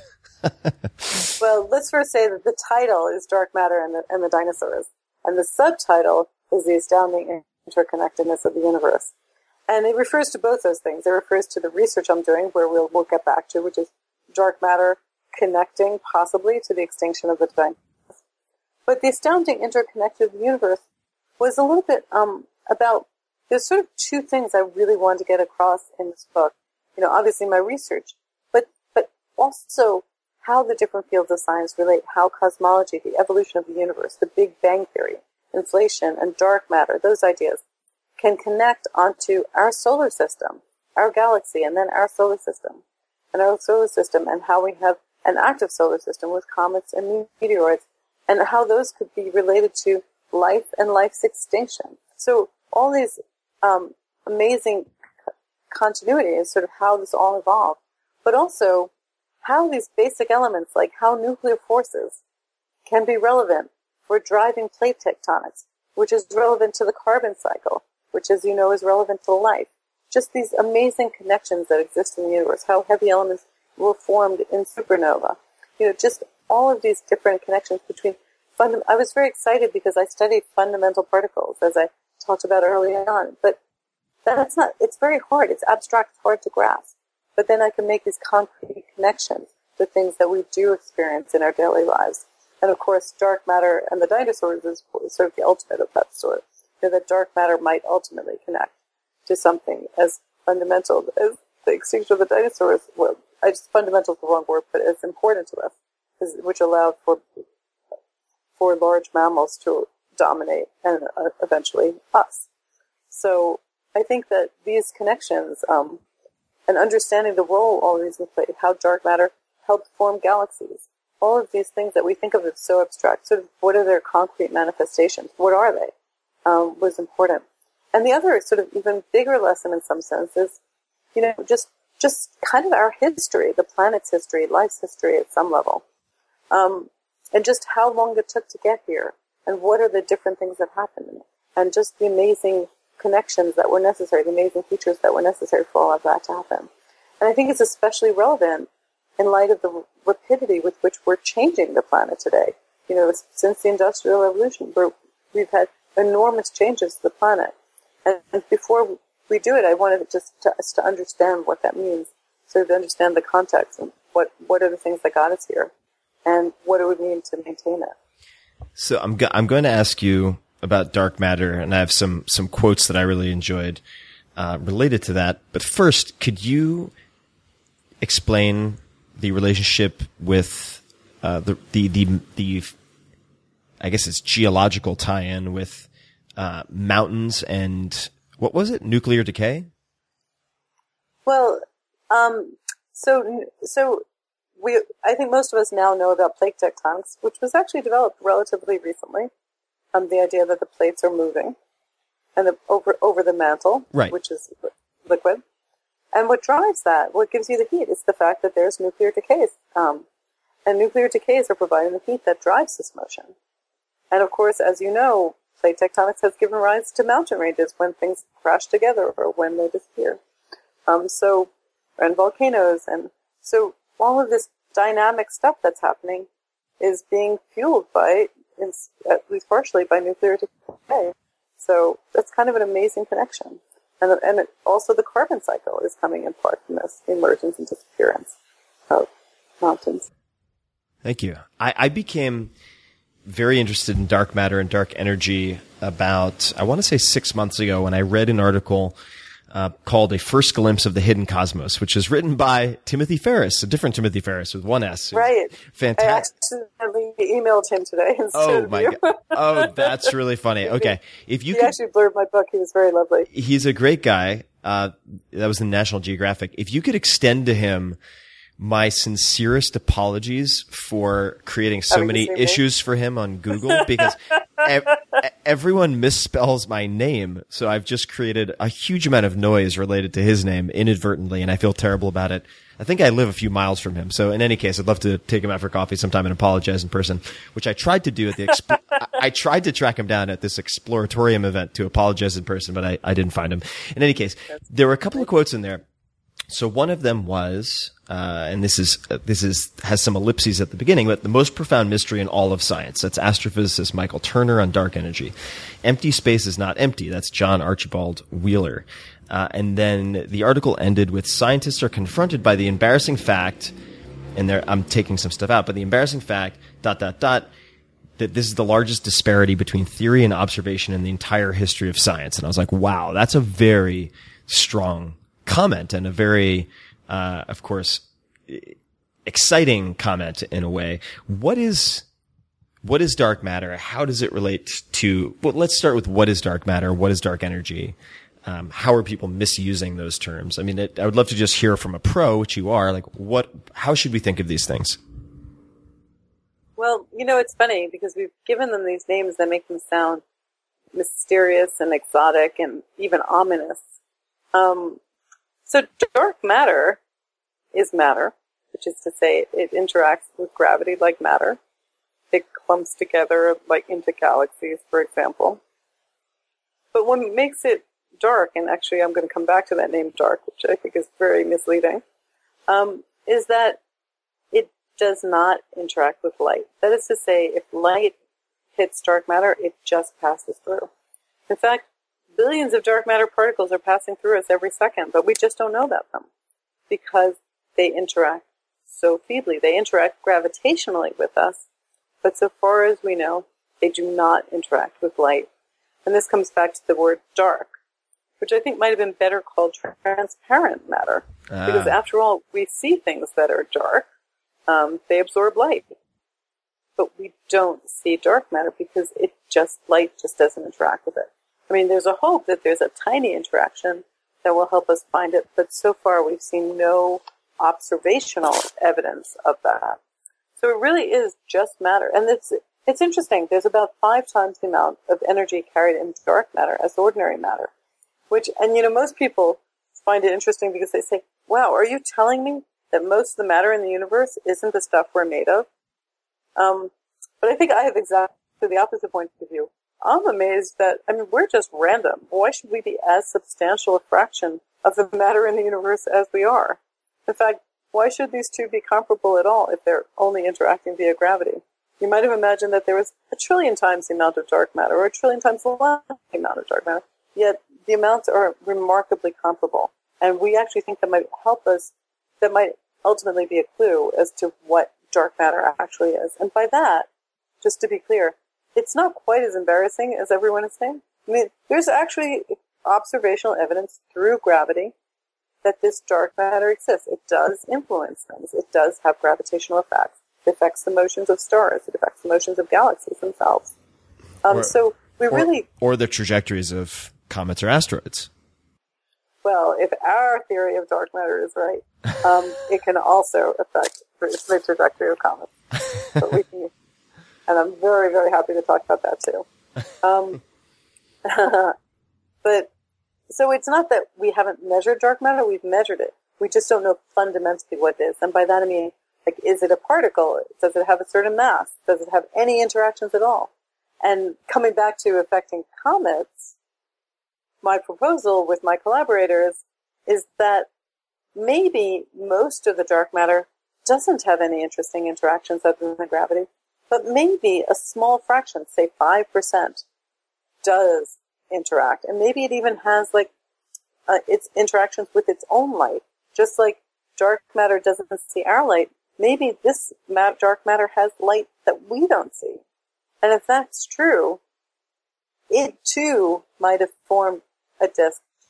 Well, let's first say that the title is Dark Matter and the, and the Dinosaurs, and the subtitle is The Astounding Interconnectedness of the Universe. And it refers to both those things. It refers to the research I'm doing, where we'll, we'll get back to, which is dark matter connecting possibly to the extinction of the dinosaurs. But the astounding interconnected universe was a little bit um, about, there's sort of two things I really wanted to get across in this book. You know, obviously my research, but but also how the different fields of science relate, how cosmology, the evolution of the universe, the Big Bang Theory, inflation, and dark matter, those ideas, can connect onto our solar system, our galaxy, and then our solar system. And our solar system, and how we have an active solar system with comets and meteoroids, and how those could be related to life and life's extinction. So all these um, amazing continuity is sort of how this all evolved, but also how these basic elements, like how nuclear forces can be relevant for driving plate tectonics, which is relevant to the carbon cycle, which, as you know, is relevant to life. Just these amazing connections that exist in the universe, how heavy elements were formed in supernova. You know, just all of these different connections between fundam- I was very excited because I studied fundamental particles, as I talked about earlier on, but that's not, it's very hard. It's abstract, it's hard to grasp. But then I can make these concrete connections to things that we do experience in our daily lives. And of course, dark matter and the dinosaurs is sort of the ultimate of that sort. You know, that dark matter might ultimately connect to something as fundamental as the extinction of the dinosaurs. Well, I just, fundamental is the wrong word, but as important to us, is, which allowed for for large mammals to dominate and uh, eventually us. So I think that these connections, um, and understanding the role all of these play, how dark matter helped form galaxies, all of these things that we think of as so abstract, sort of what are their concrete manifestations? What are they? Um, was important. And the other sort of even bigger lesson in some sense is, you know, just just kind of our history, the planet's history, life's history at some level. Um, and just how long it took to get here, and what are the different things that happened, and just the amazing connections that were necessary, the amazing features that were necessary for all of that to happen. And I think it's especially relevant in light of the rapidity with which we're changing the planet today. You know, since the Industrial Revolution, we're, we've had enormous changes to the planet. And, and before we do it, I wanted just to, us to understand what that means, sort of understand the context and what, what are the things that got us here, and what it would mean to maintain it. So I'm go- I'm going to ask you about dark matter, and I have some some quotes that I really enjoyed uh, related to that. But first, could you explain the relationship with uh, the, the the the I guess it's geological tie-in with uh, mountains and what was it? Nuclear decay? Well, um, so so we I think most of us now know about plate tectonics, which was actually developed relatively recently. Um, the idea that the plates are moving and the, over over the mantle, right, which is liquid. And what drives that, what gives you the heat, is the fact that there's nuclear decays. Um, and nuclear decays are providing the heat that drives this motion. And of course, as you know, plate tectonics has given rise to mountain ranges when things crash together or when they disappear. Um, so, and volcanoes. And so all of this dynamic stuff that's happening is being fueled by, at least partially, by nuclear decay. So that's kind of an amazing connection. And, and it, also the carbon cycle is coming in part from this emergence and disappearance of mountains. Thank you. I, I became very interested in dark matter and dark energy about, I want to say six months ago when I read an article uh, called A First Glimpse of the Hidden Cosmos, which is written by Timothy Ferris, a different Timothy Ferris with one S. Right. Fantastic. I accidentally emailed him today instead Oh of my you. God. Oh, that's really funny. Okay. If you he could, actually blurred my book. He was very lovely. He's a great guy. Uh, that was in National Geographic. If you could extend to him my sincerest apologies for creating so Having many issues for him on Google, because ev- everyone misspells my name. So I've just created a huge amount of noise related to his name inadvertently, and I feel terrible about it. I think I live a few miles from him. So in any case, I'd love to take him out for coffee sometime and apologize in person, which I tried to do at the, exp- I tried to track him down at this Exploratorium event to apologize in person, but I, I didn't find him. In any case, there were a couple of quotes in there. So one of them was, uh, and this is, uh, this is, has some ellipses at the beginning, but the most profound mystery in all of science. That's astrophysicist Michael Turner on dark energy. Empty space is not empty. That's John Archibald Wheeler. Uh, and then the article ended with scientists are confronted by the embarrassing fact, and there, I'm taking some stuff out, but the embarrassing fact, dot, dot, dot, that this is the largest disparity between theory and observation in the entire history of science. And I was like, wow, that's a very strong comment and a very, uh, of course, exciting comment in a way. What is, what is dark matter? How does it relate to, well, let's start with what is dark matter? What is dark energy? Um, how are people misusing those terms? I mean, it, I would love to just hear from a pro, which you are, like what, how should we think of these things? Well, you know, it's funny because we've given them these names that make them sound mysterious and exotic and even ominous. Um, so dark matter is matter, which is to say it interacts with gravity like matter. It clumps together like into galaxies, for example. But what makes it dark, and actually I'm going to come back to that name dark, which I think is very misleading, um, is that it does not interact with light. That is to say, if light hits dark matter, it just passes through. In fact, billions of dark matter particles are passing through us every second, but we just don't know about them because they interact so feebly. They interact gravitationally with us, but so far as we know, they do not interact with light. And this comes back to the word dark, which I think might have been better called transparent matter. Ah. Because after all, we see things that are dark. Um, they absorb light. But we don't see dark matter because it just, light just doesn't interact with it. I mean, there's a hope that there's a tiny interaction that will help us find it, but so far we've seen no observational evidence of that. So it really is just matter. And it's, it's interesting. There's about five times the amount of energy carried in dark matter as ordinary matter. Which, and you know, most people find it interesting because they say, wow, are you telling me that most of the matter in the universe isn't the stuff we're made of? Um, but I think I have exactly the opposite point of view. I'm amazed that, I mean, we're just random. Why should we be as substantial a fraction of the matter in the universe as we are? In fact, why should these two be comparable at all if they're only interacting via gravity? You might have imagined that there was a trillion times the amount of dark matter or a trillion times the amount of dark matter. Yet the amounts are remarkably comparable. And we actually think that might help us, that might ultimately be a clue as to what dark matter actually is. And by that, just to be clear, it's not quite as embarrassing as everyone is saying. I mean, there's actually observational evidence through gravity that this dark matter exists. It does influence things. It does have gravitational effects. It affects the motions of stars. It affects the motions of galaxies themselves. Um, or, so we or, really... Or the trajectories of comets or asteroids. Well, if our theory of dark matter is right, um, it can also affect the trajectory of comets. But we can, and I'm very, very happy to talk about that too. Um, but so it's not that we haven't measured dark matter; we've measured it. We just don't know fundamentally what it is. And by that I mean, like, is it a particle? Does it have a certain mass? Does it have any interactions at all? And coming back to affecting comets, my proposal with my collaborators is that maybe most of the dark matter doesn't have any interesting interactions other than gravity, but maybe a small fraction, say five percent, does interact. And maybe it even has like uh, its interactions with its own light. Just like dark matter doesn't see our light, maybe this mat- dark matter has light that we don't see. And if that's true, it too might have formed a disk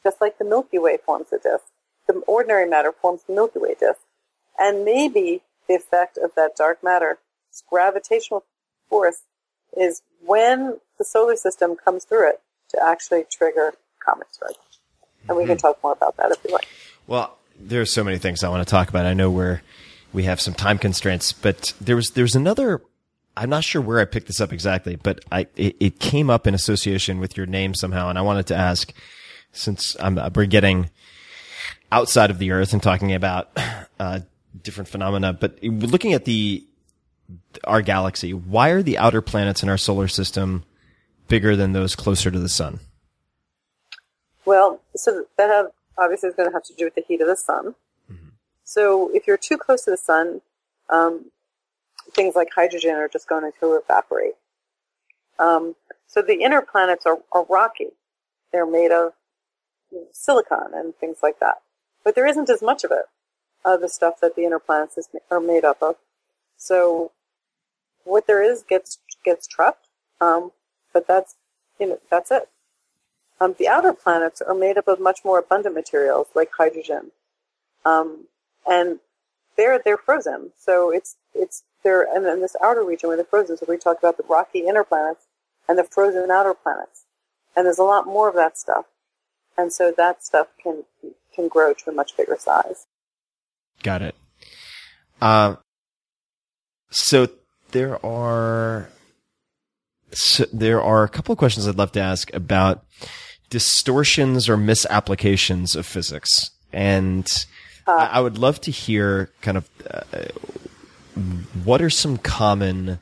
just like the Milky Way forms a disk. The ordinary matter forms the Milky Way disk. And maybe the effect of that dark matter's gravitational force is when the solar system comes through it to actually trigger comet strike. And we can talk more about that if you like. Well, there's so many things I want to talk about. I know we're, we have some time constraints, but there was, there's another, I'm not sure where I picked this up exactly, but I, it, it came up in association with your name somehow. And I wanted to ask, since I'm, we're getting outside of the Earth and talking about, uh, different phenomena, but looking at the, our galaxy, why are the outer planets in our solar system bigger than those closer to the sun? Well, so that have, obviously is going to have to do with the heat of the sun. Mm-hmm. So if you're too close to the sun, um, things like hydrogen are just going to evaporate. Um, so the inner planets are, are rocky. They're made of you know, silicon and things like that. But there isn't as much of it, uh, the stuff that the inner planets is, are made up of. So what there is gets gets trapped, um, but that's you know that's it. Um, the outer planets are made up of much more abundant materials like hydrogen, um, and they're they're frozen. So it's it's they're and in this outer region where they're frozen. So we talk about the rocky inner planets and the frozen outer planets, and there's a lot more of that stuff, and so that stuff can can grow to a much bigger size. Got it. Uh, so there are so there are a couple of questions I'd love to ask about distortions or misapplications of physics, and uh, I, I would love to hear kind of uh, what are some common,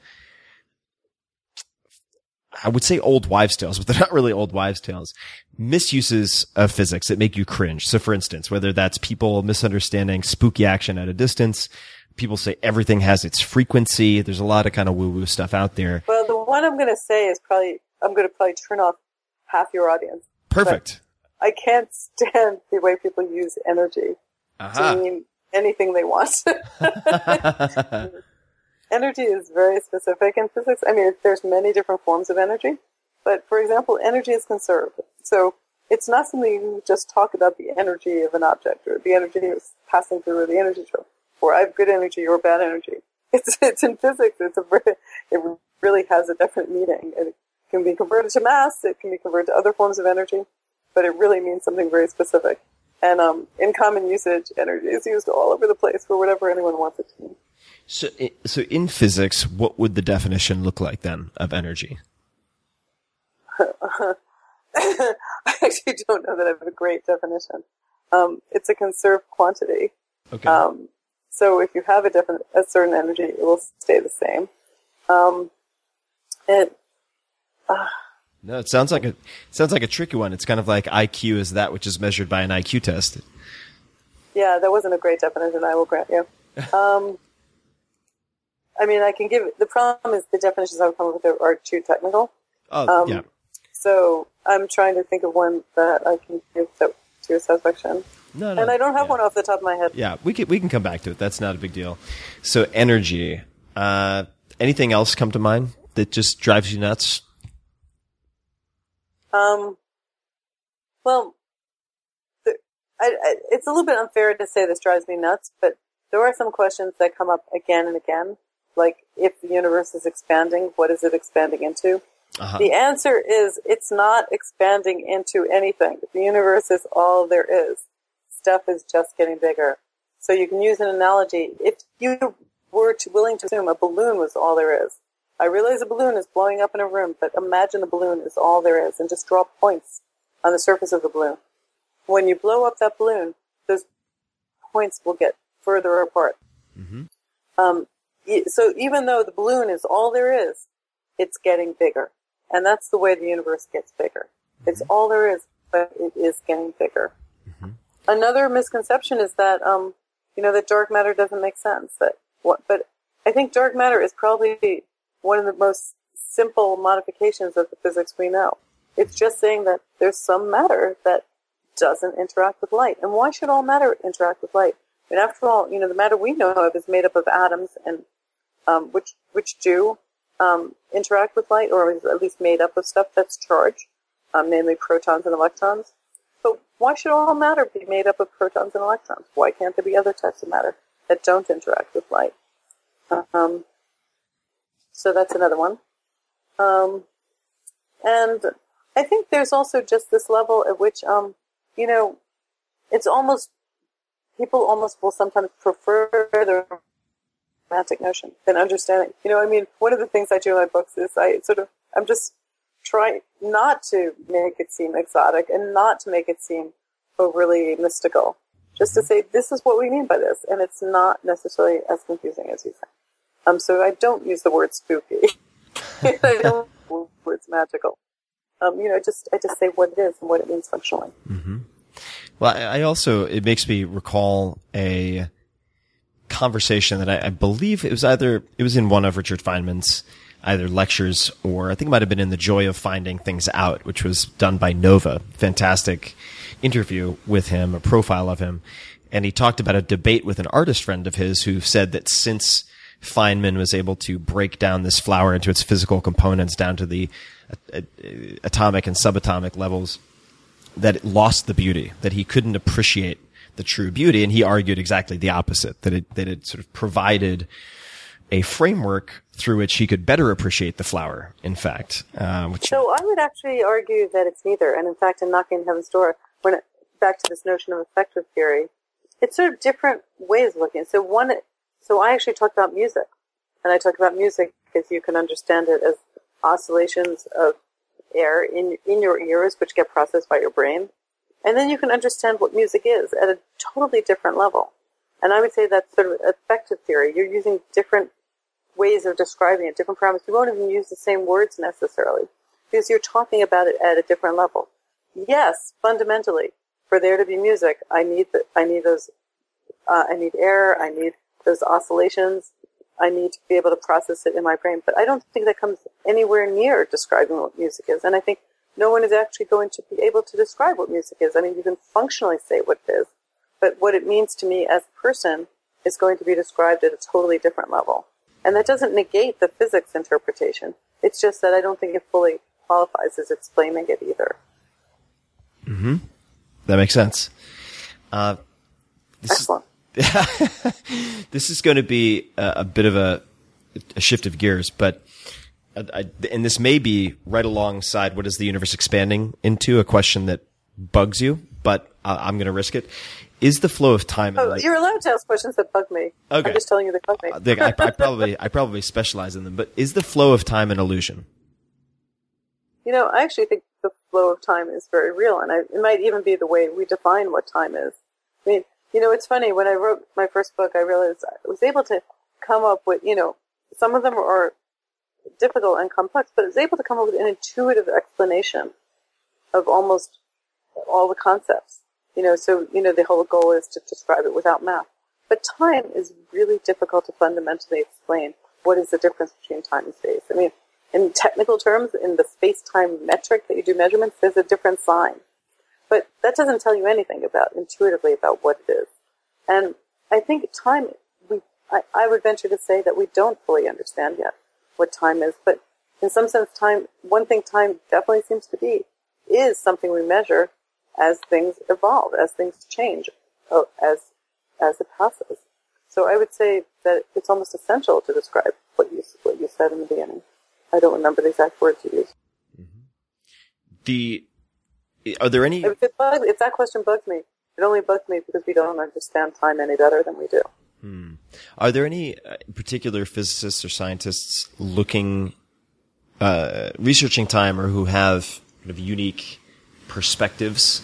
I would say old wives' tales, but they're not really old wives' tales, misuses of physics that make you cringe. So for instance, whether that's people misunderstanding spooky action at a distance, people say everything has its frequency. There's a lot of kind of woo-woo stuff out there. Well, the one I'm going to say is probably, I'm going to probably turn off half your audience. Perfect. But I can't stand the way people use energy uh-huh. to mean anything they want. Energy is very specific in physics. I mean, there's many different forms of energy. But, for example, energy is conserved. So it's not something you just talk about the energy of an object or the energy is passing through or the energy flow. Or I have good energy or bad energy. It's it's in physics. It's a it really has a definite meaning. It can be converted to mass. It can be converted to other forms of energy, but it really means something very specific. And um, in common usage, energy is used all over the place for whatever anyone wants it to mean. So, so in physics, what would the definition look like then of energy? I actually don't know that I have a great definition. Um, it's a conserved quantity. Okay. Um, So if you have a different, a certain energy, it will stay the same. Um, and uh, no, it sounds like a it sounds like a tricky one. It's kind of like I Q is that which is measured by an I Q test. Yeah, that wasn't a great definition. I will grant you. Um, I mean, I can give. The problem is the definitions I would come up with are too technical. Oh, um, yeah. So I'm trying to think of one that I can give to your satisfaction. No, no, and I don't have yeah. one off the top of my head. Yeah, we can we can come back to it. That's not a big deal. So energy. Uh, anything else come to mind that just drives you nuts? Um. Well, the, I, I, it's a little bit unfair to say this drives me nuts, but there are some questions that come up again and again, like if the universe is expanding, what is it expanding into? Uh-huh. The answer is it's not expanding into anything. The universe is all there is. Stuff is just getting bigger. So you can use an analogy. If you were to, willing to assume a balloon was all there is, I realize a balloon is blowing up in a room, but imagine the balloon is all there is and just draw points on the surface of the balloon. When you blow up that balloon, those points will get further apart. Mm-hmm. Um, so even though the balloon is all there is, it's getting bigger. And that's the way the universe gets bigger. Mm-hmm. It's all there is, but it is getting bigger. Mm-hmm. Another misconception is that, um, you know, that dark matter doesn't make sense. That what, but I think dark matter is probably one of the most simple modifications of the physics we know. It's just saying that there's some matter that doesn't interact with light. And why should all matter interact with light? I mean, after all, you know, the matter we know of is made up of atoms, and um, which which do um, interact with light, or is at least made up of stuff that's charged, um, namely protons and electrons. But why should all matter be made up of protons and electrons? Why can't there be other types of matter that don't interact with light? Um, so that's another one. Um, and I think there's also just this level at which, um, you know, it's almost, people almost will sometimes prefer the romantic notion than understanding. You know, I mean, one of the things I do in my books is I sort of, I'm just trying not to make it seem exotic and not to make it seem overly mystical. Just to say, this is what we mean by this, and it's not necessarily as confusing as you say. Um, so I don't use the word spooky. I don't use the words magical. Um, you know, just I just say what it is and what it means functionally. Mm-hmm. Well, I also, it makes me recall a conversation that I, I believe it was either, it was in one of Richard Feynman's either lectures or I think it might have been in The Joy of Finding Things Out, which was done by Nova. Fantastic interview with him, a profile of him. And he talked about a debate with an artist friend of his who said that since Feynman was able to break down this flower into its physical components down to the uh, atomic and subatomic levels, that it lost the beauty, that he couldn't appreciate the true beauty. And he argued exactly the opposite, that it, that it sort of provided a framework through which he could better appreciate the flower, in fact. Uh, which so I would actually argue that it's neither. And in fact, in Knocking on Heaven's Door, when it, back to this notion of effective theory, it's sort of different ways of looking. So one, so I actually talked about music. And I talk about music as you can understand it as oscillations of air in in your ears, which get processed by your brain. And then you can understand what music is at a totally different level. And I would say that's sort of affective theory. You're using different ways of describing it, different parameters. You won't even use the same words necessarily because you're talking about it at a different level. Yes, fundamentally, for there to be music, I need the, I need those, uh, I need air, I need those oscillations, I need to be able to process it in my brain. But I don't think that comes anywhere near describing what music is. And I think no one is actually going to be able to describe what music is. I mean, you can functionally say what it is, but what it means to me as a person is going to be described at a totally different level. And that doesn't negate the physics interpretation. It's just that I don't think it fully qualifies as explaining it either. Mm-hmm. That makes sense. Uh, this Excellent. Is, this is going to be a, a bit of a, a shift of gears, but I, and this may be right alongside what is the universe expanding into, a question that bugs you, but I, I'm going to risk it. Is the flow of time? Oh, like, you're allowed to ask questions that bug me. Okay. I'm just telling you they bug me. uh, they, I, I probably I probably specialize in them, but is the flow of time an illusion? You know, I actually think the flow of time is very real, and I, it might even be the way we define what time is. I mean, you know, it's funny, when I wrote my first book, I realized I was able to come up with, you know, some of them are difficult and complex, but I was able to come up with an intuitive explanation of almost all the concepts. You know, so, you know, the whole goal is to describe it without math. But time is really difficult to fundamentally explain. What is the difference between time and space? I mean, in technical terms, in the space-time metric that you do measurements, there's a different sign. But that doesn't tell you anything about, intuitively, about what it is. And I think time, we, I, I would venture to say that we don't fully understand yet what time is. But in some sense, time, one thing time definitely seems to be, is something we measure as things evolve, as things change, as as it passes. So I would say that it's almost essential to describe what you what you said in the beginning. I don't remember the exact words you used. Mm-hmm. The are there any? If, it bugs, if that question bugs me, it only bugs me because we don't understand time any better than we do. Hmm. Are there any particular physicists or scientists looking, uh, researching time, or who have kind of unique perspectives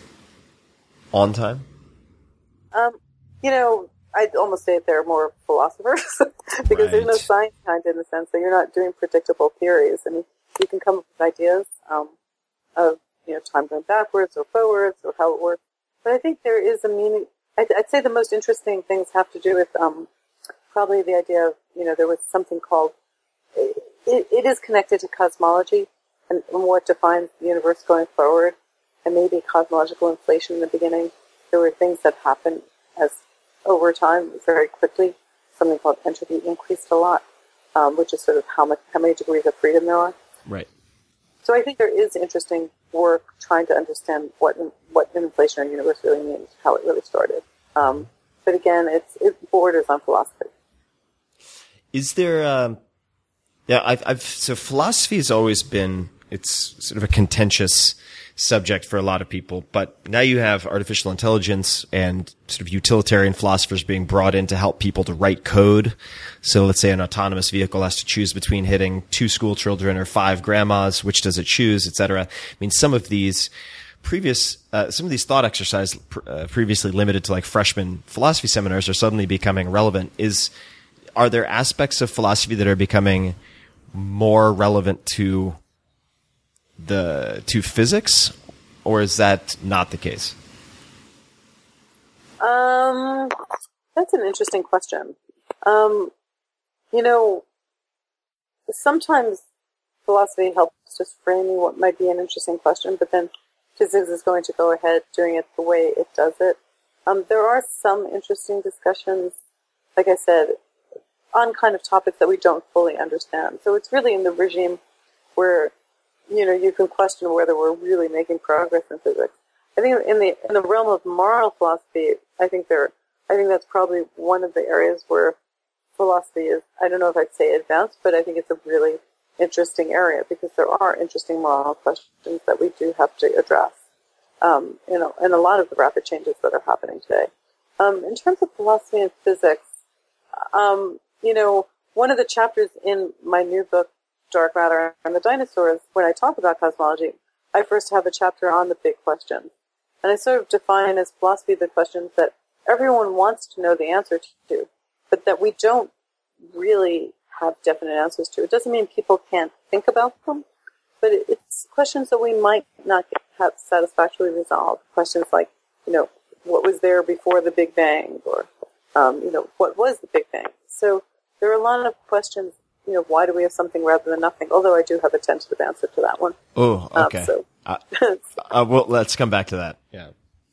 on time? Um, you know, I'd almost say they're more philosophers because right. there's no science kind in the sense that you're not doing predictable theories. I mean, you can come up with ideas um, of, you know, time going backwards or forwards or how it works. But I think there is a meaning. I'd, I'd say the most interesting things have to do with um, probably the idea of, you know, there was something called, it, it is connected to cosmology and, and what defines the universe going forward. And maybe cosmological inflation in the beginning. There were things that happened as over time very quickly. Something called entropy increased a lot, um, which is sort of how much, how many degrees of freedom there are. Right. So I think there is interesting work trying to understand what what an inflationary universe really means, how it really started. Um, but again, it's it borders on philosophy. Is there? Um, yeah, I've, I've so philosophy has always been it's sort of a contentious subject for a lot of people, but now you have artificial intelligence and sort of utilitarian philosophers being brought in to help people to write code. So let's say an autonomous vehicle has to choose between hitting two school children or five grandmas. Which does it choose, et cetera? I mean, some of these previous, uh, some of these thought exercises pr- uh, previously limited to like freshman philosophy seminars are suddenly becoming relevant. Is, are there aspects of philosophy that are becoming more relevant to the to physics, or is that not the case? Um, that's an interesting question. Um, you know, sometimes philosophy helps just framing what might be an interesting question, but then physics is going to go ahead doing it the way it does it. Um, there are some interesting discussions, like I said, on kind of topics that we don't fully understand. So it's really in the regime where, you know, you can question whether we're really making progress in physics. I think in the in the realm of moral philosophy, I think there, I think that's probably one of the areas where philosophy is, I don't know if I'd say advanced, but I think it's a really interesting area because there are interesting moral questions that we do have to address. Um, you know, and a lot of the rapid changes that are happening today. Um, in terms of philosophy and physics, um, you know, one of the chapters in my new book, Dark Matter and the Dinosaurs, when I talk about cosmology, I first have a chapter on the big questions. And I sort of define as philosophy the questions that everyone wants to know the answer to, but that we don't really have definite answers to. It doesn't mean people can't think about them, but it's questions that we might not get, have satisfactorily resolved. Questions like, you know, what was there before the Big Bang? Or, um, you know, what was the Big Bang? So there are a lot of questions. You know, why do we have something rather than nothing? Although I do have a tentative answer to that one. Oh, okay. Um, so. uh, uh, well, let's come back to that. Yeah.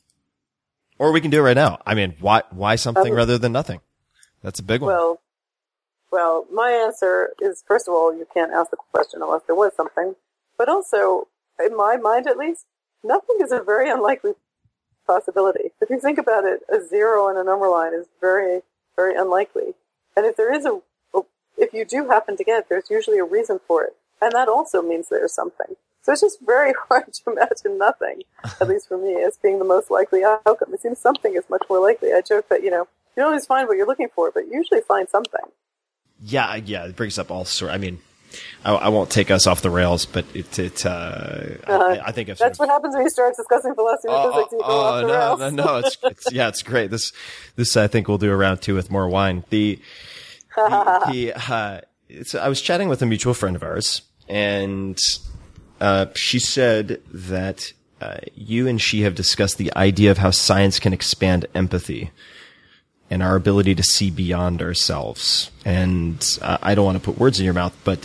Or we can do it right now. I mean, why why something um, rather than nothing? That's a big one. Well, well, my answer is, first of all, you can't ask the question unless there was something. But also, in my mind at least, nothing is a very unlikely possibility. If you think about it, a zero on a number line is very, very unlikely. And if there is a If you do happen to get it, there's usually a reason for it. And that also means there's something. So it's just very hard to imagine nothing, at least for me, as being the most likely outcome. It seems something is much more likely. I joke that, you know, you don't always find what you're looking for, but you usually find something. Yeah, yeah, it brings up all sorts. I mean, I, I won't take us off the rails, but it, it uh, uh I, I think if that's what happens when you start discussing philosophy and oh, physics. You go oh, off the no, rails. no, no, it's, it's yeah, it's great. This, this I think we'll do a round two with more wine. The, the, the uh, it's, I was chatting with a mutual friend of ours, and uh, she said that uh, you and she have discussed the idea of how science can expand empathy and our ability to see beyond ourselves. And uh, I don't want to put words in your mouth, but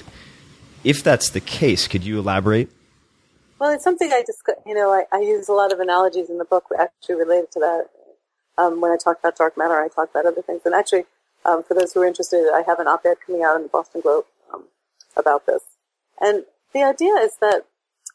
if that's the case, could you elaborate? Well, it's something I discuss, you know, I, I use a lot of analogies in the book actually related to that. Um, when I talk about dark matter, I talk about other things. And actually, um, for those who are interested, I have an op-ed coming out in the Boston Globe um, about this. And the idea is that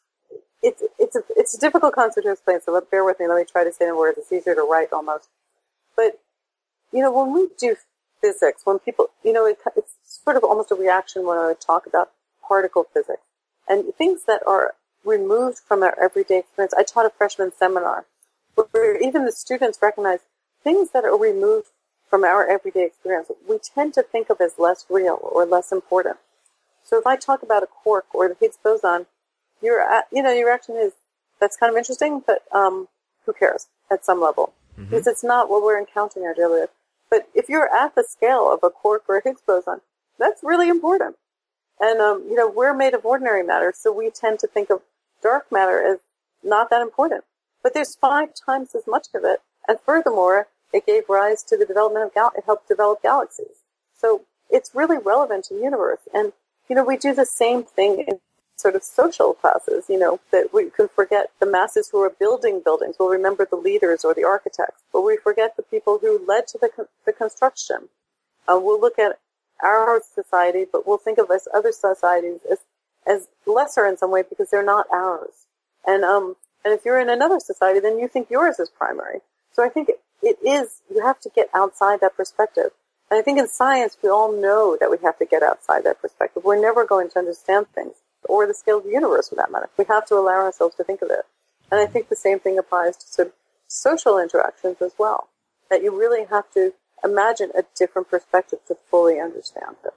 it's it's a, it's a difficult concept to explain, so bear with me. Let me try to say it in words. It's easier to write almost. But, you know, when we do physics, when people, you know, it, it's sort of almost a reaction when I talk about particle physics and things that are removed from our everyday experience. I taught a freshman seminar where even the students recognize things that are removed from our everyday experience, we tend to think of as less real or less important. So if I talk about a quark or the Higgs boson, your, you know, your reaction is, that's kind of interesting, but um, who cares at some level? Mm-hmm. Because it's not what we're encountering our daily life. But if you're at the scale of a quark or a Higgs boson, that's really important. And, um, you know, we're made of ordinary matter, so we tend to think of dark matter as not that important. But there's five times as much of it. And furthermore, it gave rise to the development of, gal- it helped develop galaxies. So it's really relevant to the universe. And, you know, we do the same thing in sort of social classes, you know, that we can forget the masses who are building buildings. We'll remember the leaders or the architects, but we forget the people who led to the, con- the construction. Uh, we'll look at our society, but we'll think of us other societies as, as lesser in some way because they're not ours. And um, and if you're in another society, then you think yours is primary. So I think it, it is, you have to get outside that perspective. And I think in science, we all know that we have to get outside that perspective. We're never going to understand things, or the scale of the universe for that matter. We have to allow ourselves to think of it. And I think the same thing applies to sort of social interactions as well, that you really have to imagine a different perspective to fully understand it.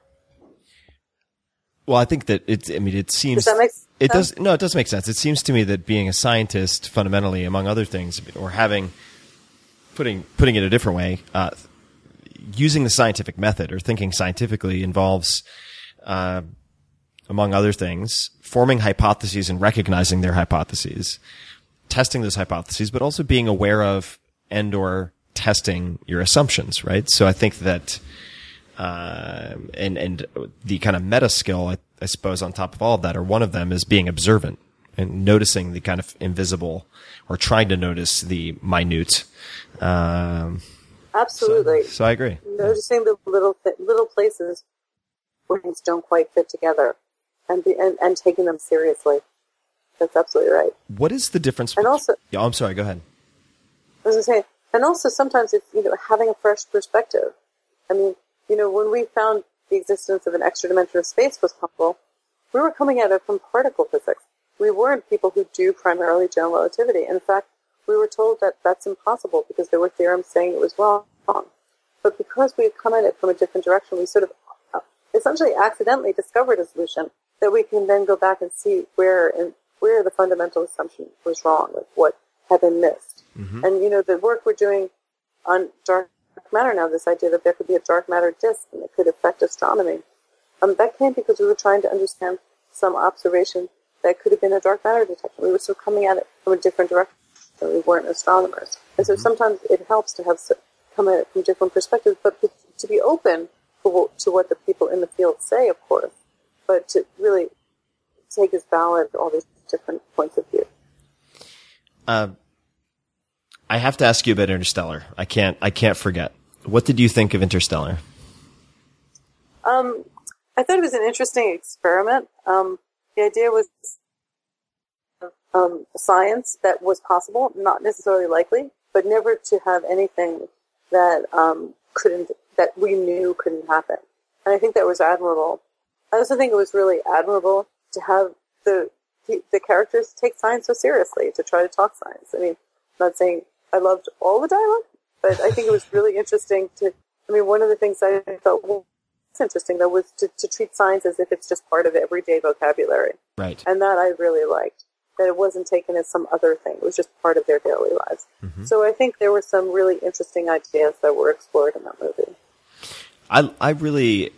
Well, I think that it's, I mean, it seems, does that make sense? It does, no, it does make sense. It seems to me that being a scientist, fundamentally, among other things, or having, putting, putting it a different way, uh, using the scientific method or thinking scientifically involves, uh, among other things, forming hypotheses and recognizing their hypotheses, testing those hypotheses, but also being aware of and or testing your assumptions, right? So I think that, uh, and, and the kind of meta skill, I, I suppose, on top of all of that, or one of them is being observant and noticing the kind of invisible, or trying to notice the minute. Um, Absolutely. So, so I agree. Noticing the little, little places where things don't quite fit together and, be, and, and taking them seriously. That's absolutely right. What is the difference? And also, yeah, I'm sorry, go ahead. I was going to say, and also sometimes it's, you know, having a fresh perspective. I mean, you know, when we found the existence of an extra dimension of space was possible, we were coming at it from particle physics. We weren't people who do primarily general relativity. In fact, we were told that that's impossible because there were theorems saying it was wrong. But because we had come at it from a different direction, we sort of uh, essentially accidentally discovered a solution that we can then go back and see where and where the fundamental assumption was wrong, like what had been missed. Mm-hmm. And, you know, the work we're doing on dark matter now, this idea that there could be a dark matter disk and it could affect astronomy, um, that came because we were trying to understand some observation that could have been a dark matter detection. We were sort of coming at it from a different direction. We weren't astronomers. And so sometimes it helps to have come at it from different perspectives, but to be open to what the people in the field say, of course, but to really take as valid all these different points of view. Um, I have to ask you about Interstellar. I can't, I can't forget. What did you think of Interstellar? Um, I thought it was an interesting experiment. Um, the idea was um, science that was possible, not necessarily likely, but never to have anything that um, couldn't, that we knew couldn't happen. And I think that was admirable. I also think it was really admirable to have the the characters take science so seriously, to try to talk science. I mean, I'm not saying I loved all the dialogue, but I think it was really interesting to, I mean, one of the things I thought was interesting, though, was to, to treat science as if it's just part of everyday vocabulary. Right. And that I really liked, that it wasn't taken as some other thing. It was just part of their daily lives. Mm-hmm. So I think there were some really interesting ideas that were explored in that movie. I, I really...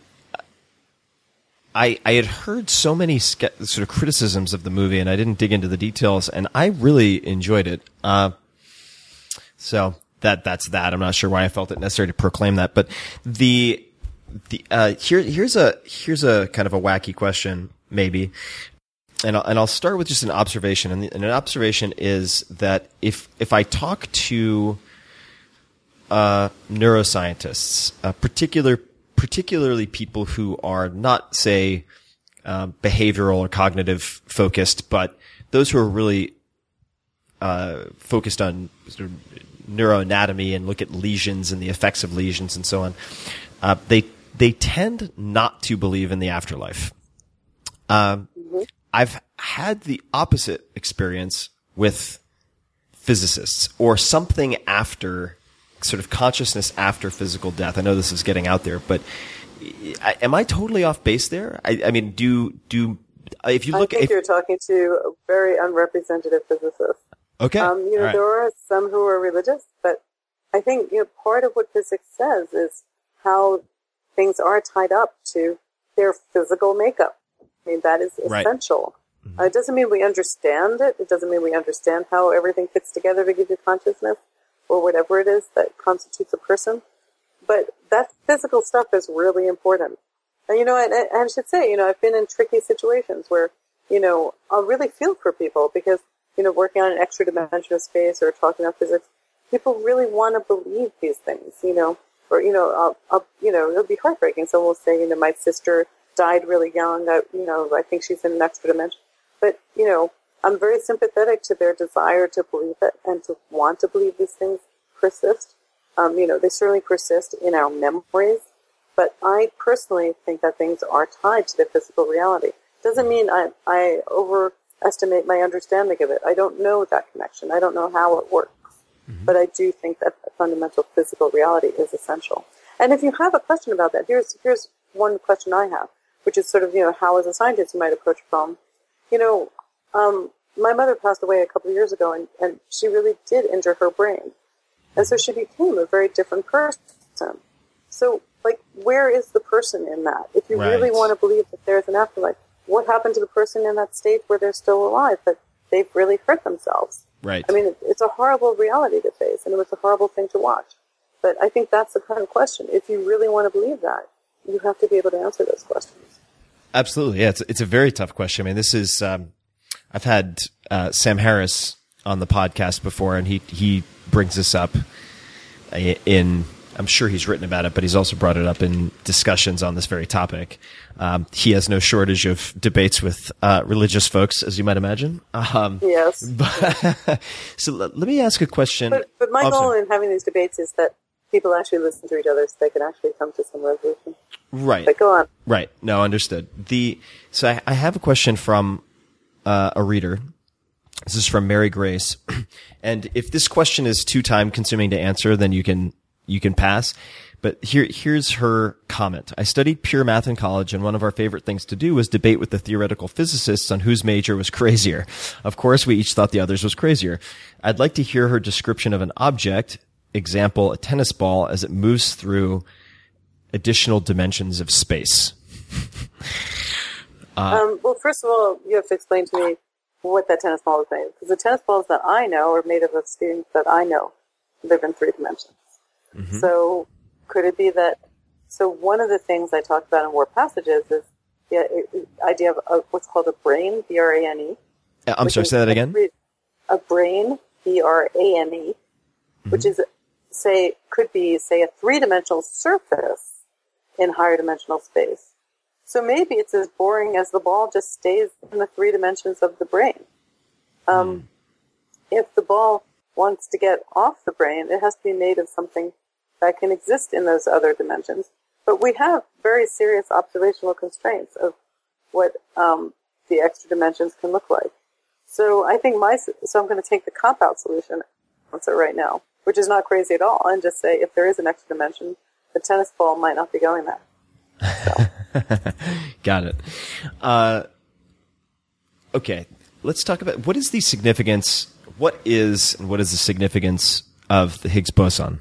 I, I had heard so many sca- sort of criticisms of the movie, and I didn't dig into the details, and I really enjoyed it. Uh, so that that's that. I'm not sure why I felt it necessary to proclaim that, but the the uh, here here's a here's a kind of a wacky question, maybe, and I'll, and I'll start with just an observation, and, the, and an observation is that if if I talk to uh, neuroscientists, uh, particular. particularly people who are not, say, uh, behavioral or cognitive focused, but those who are really uh, focused on sort of neuroanatomy and look at lesions and the effects of lesions and so on, uh, they they tend not to believe in the afterlife. Um, mm-hmm. I've had the opposite experience with physicists, or something after sort of consciousness after physical death. I know this is getting out there, but am I totally off base there? I, I mean, do do if you look, I think if, you're talking to a very unrepresentative physicist. Okay, um, you know, right. There are some who are religious, but I think, you know, part of what physics says is how things are tied up to their physical makeup. I mean, that is essential. Right. Mm-hmm. Uh, it doesn't mean we understand it. It doesn't mean we understand how everything fits together to give you consciousness, or whatever it is that constitutes a person. But that physical stuff is really important. And, you know, and, and I should say, you know, I've been in tricky situations where, you know, I'll really feel for people because, you know, working on an extra dimension of space or talking about physics, people really want to believe these things, you know, or, you know, I'll, I'll, you know, it'll be heartbreaking. Someone will say, you know, my sister died really young. I, you know, I think she's in an extra dimension. But, you know, I'm very sympathetic to their desire to believe it and to want to believe these things persist. Um, you know, they certainly persist in our memories, but I personally think that things are tied to their physical reality. Doesn't mean I, I overestimate my understanding of it. I don't know that connection. I don't know how it works. Mm-hmm. But I do think that a fundamental physical reality is essential. And if you have a question about that, here's here's one question I have, which is sort of, you know, how as a scientist you might approach a problem. You know, um, my mother passed away a couple of years ago, and, and she really did injure her brain. And so she became a very different person. So, like, where is the person in that? If you right. really want to believe that there's an afterlife, what happened to the person in that state where they're still alive, but they've really hurt themselves? Right. I mean, it, it's a horrible reality to face, and it was a horrible thing to watch. But I think that's the kind of question. If you really want to believe that, you have to be able to answer those questions. Absolutely. Yeah, it's, it's a very tough question. I mean, this is, um, I've had uh, Sam Harris on the podcast before, and he, he brings this up in, I'm sure he's written about it, but he's also brought it up in discussions on this very topic. Um, he has no shortage of debates with uh, religious folks, as you might imagine. Um, yes. But, so let, let me ask a question. But, but my oh, goal sorry. in having these debates is that people actually listen to each other so they can actually come to some resolution. Right. But go on. Right. No, understood. The So I, I have a question from uh, a reader. This is from Mary Grace. And if this question is too time consuming to answer, then you can, you can pass. But here, here's her comment. I studied pure math in college, and one of our favorite things to do was debate with the theoretical physicists on whose major was crazier. Of course, we each thought the others was crazier. I'd like to hear her description of an object, example, a tennis ball, as it moves through additional dimensions of space. uh, um, well, first of all, you have to explain to me what that tennis ball is made of. Because the tennis balls that I know are made of the things that I know live in three dimensions. Mm-hmm. So could it be that, so one of the things I talk about in War Passages is the idea of a, what's called a brane, B R A N E. I'm sorry, say that again? Three, a brane, B R A N E, mm-hmm. which is, say, could be, say, a three-dimensional surface in higher dimensional space. So maybe it's as boring as the ball just stays in the three dimensions of the brain. Um, mm. If the ball wants to get off the brain, it has to be made of something that can exist in those other dimensions. But we have very serious observational constraints of what um, the extra dimensions can look like. So I think my, so I'm going to take the cop-out solution answer right now, which is not crazy at all, and just say if there is an extra dimension, the tennis ball might not be going there. So. Got it. Uh, okay, let's talk about what is the significance, what is and what is the significance of the Higgs boson?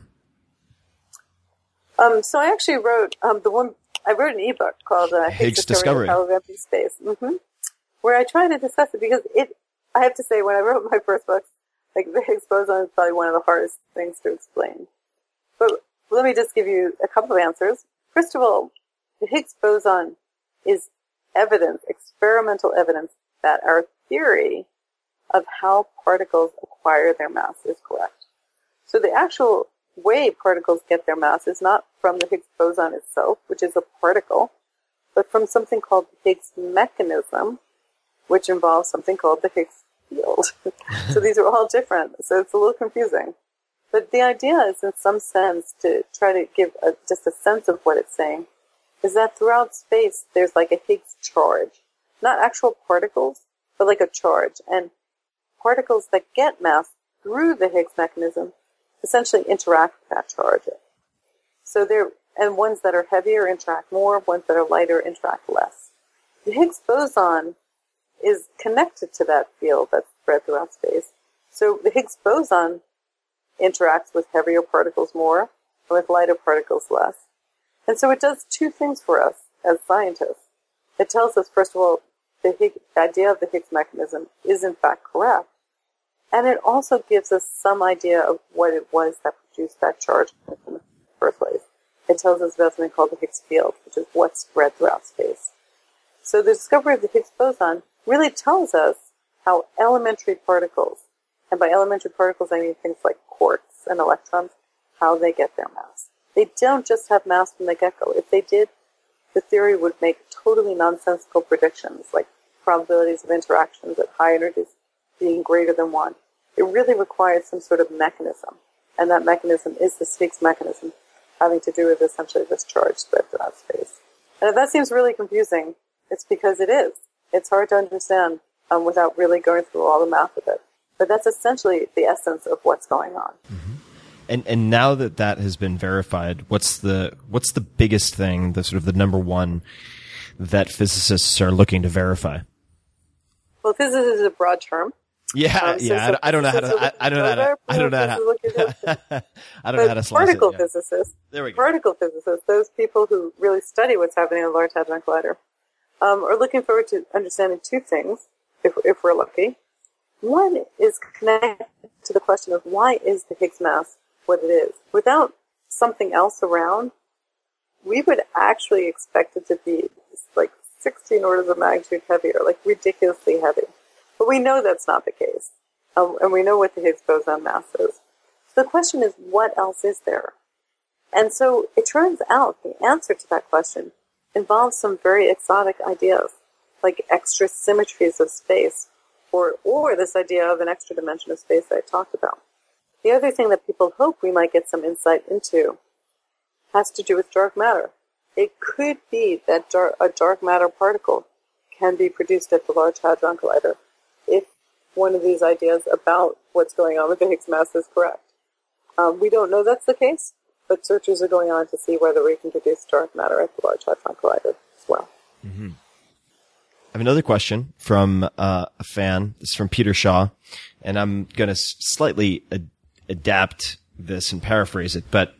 Um, so I actually wrote um, the one, I wrote an ebook called uh, Higgs, Higgs Discovery, Power of Empty Space, mm-hmm, where I try to discuss it because it, I have to say, when I wrote my first book, like the Higgs boson is probably one of the hardest things to explain. But let me just give you a couple of answers. First of all, the Higgs boson is evidence, experimental evidence, that our theory of how particles acquire their mass is correct. So the actual way particles get their mass is not from the Higgs boson itself, which is a particle, but from something called the Higgs mechanism, which involves something called the Higgs field. So these are all different, so it's a little confusing. But the idea is, in some sense, to try to give a, just a sense of what it's saying, is that throughout space there's like a Higgs charge. Not actual particles, but like a charge. And particles that get mass through the Higgs mechanism essentially interact with that charge. So they're, and ones that are heavier interact more, ones that are lighter interact less. The Higgs boson is connected to that field that's spread throughout space. So the Higgs boson interacts with heavier particles more, and with lighter particles less. And so it does two things for us as scientists. It tells us, first of all, the, Higgs, the idea of the Higgs mechanism is in fact correct. And it also gives us some idea of what it was that produced that charge in the first place. It tells us about something called the Higgs field, which is what's spread throughout space. So the discovery of the Higgs boson really tells us how elementary particles, and by elementary particles I mean things like quarks and electrons, how they get their mass. They don't just have mass from the get-go. If they did, the theory would make totally nonsensical predictions, like probabilities of interactions at high energies being greater than one. It really requires some sort of mechanism. And that mechanism is this Higgs mechanism, having to do with essentially this charge spread throughout space. And if that seems really confusing, it's because it is. It's hard to understand um, without really going through all the math of it. But that's essentially the essence of what's going on. Mm-hmm. And and now that that has been verified, what's the what's the biggest thing, the sort of the number one that physicists are looking to verify? Well, physics is a broad term. Yeah, um, so yeah. I, I don't know how to. I, I don't know how to. I don't know how to. I don't know how to slice particle it. Yeah. physicists. There we go. Particle physicists, those people who really study what's happening in the Large Hadron Collider, um, are looking forward to understanding two things, if if we're lucky. One is connected to the question of why is the Higgs mass what it is. Without something else around, we would actually expect it to be like sixteen orders of magnitude heavier, like ridiculously heavy. But we know that's not the case. Um, and we know what the Higgs boson mass is. So the question is, what else is there? And so it turns out the answer to that question involves some very exotic ideas, like extra symmetries of space, or, or this idea of an extra dimension of space that I talked about. The other thing that people hope we might get some insight into has to do with dark matter. It could be that dark, a dark matter particle can be produced at the Large Hadron Collider if one of these ideas about what's going on with the Higgs mass is correct. Um, we don't know that's the case, but searchers are going on to see whether we can produce dark matter at the Large Hadron Collider as well. Mm-hmm. I have another question from uh, a fan. This is from Peter Shaw, and I'm going to s- slightly ad- adapt this and paraphrase it. But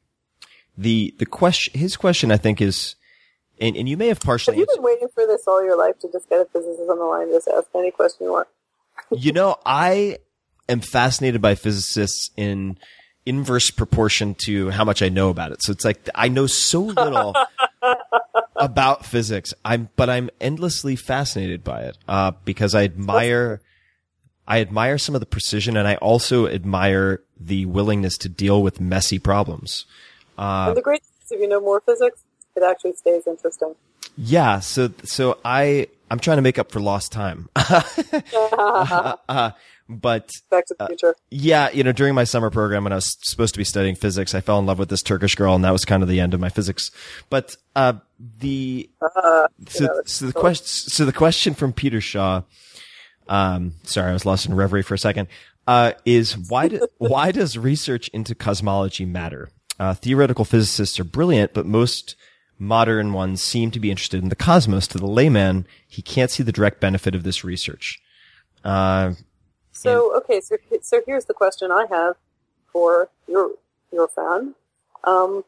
the the question, his question, I think, is, and, and you may have partially Have you been waiting for this all your life to just get a physicist on the line and just ask any question you want? You know, I am fascinated by physicists in inverse proportion to how much I know about it. So it's like I know so little about physics. I'm, but I'm endlessly fascinated by it uh, because I admire, I admire some of the precision, and I also admire the willingness to deal with messy problems. Uh, and the great thing is, if you know more physics, it actually stays interesting. Yeah, so so I I'm trying to make up for lost time. uh, uh, but Back to the future. Uh, yeah, you know, during my summer program when I was supposed to be studying physics, I fell in love with this Turkish girl, and that was kind of the end of my physics. But uh, the uh, so, know, so the question so the question from Peter Shaw, um, sorry, I was lost in reverie for a second, uh, is why do, why does research into cosmology matter? Uh, theoretical physicists are brilliant, but most modern ones seem to be interested in the cosmos. To the layman, he can't see the direct benefit of this research. Uh, so, okay, so so here's the question I have for your your fan. Um,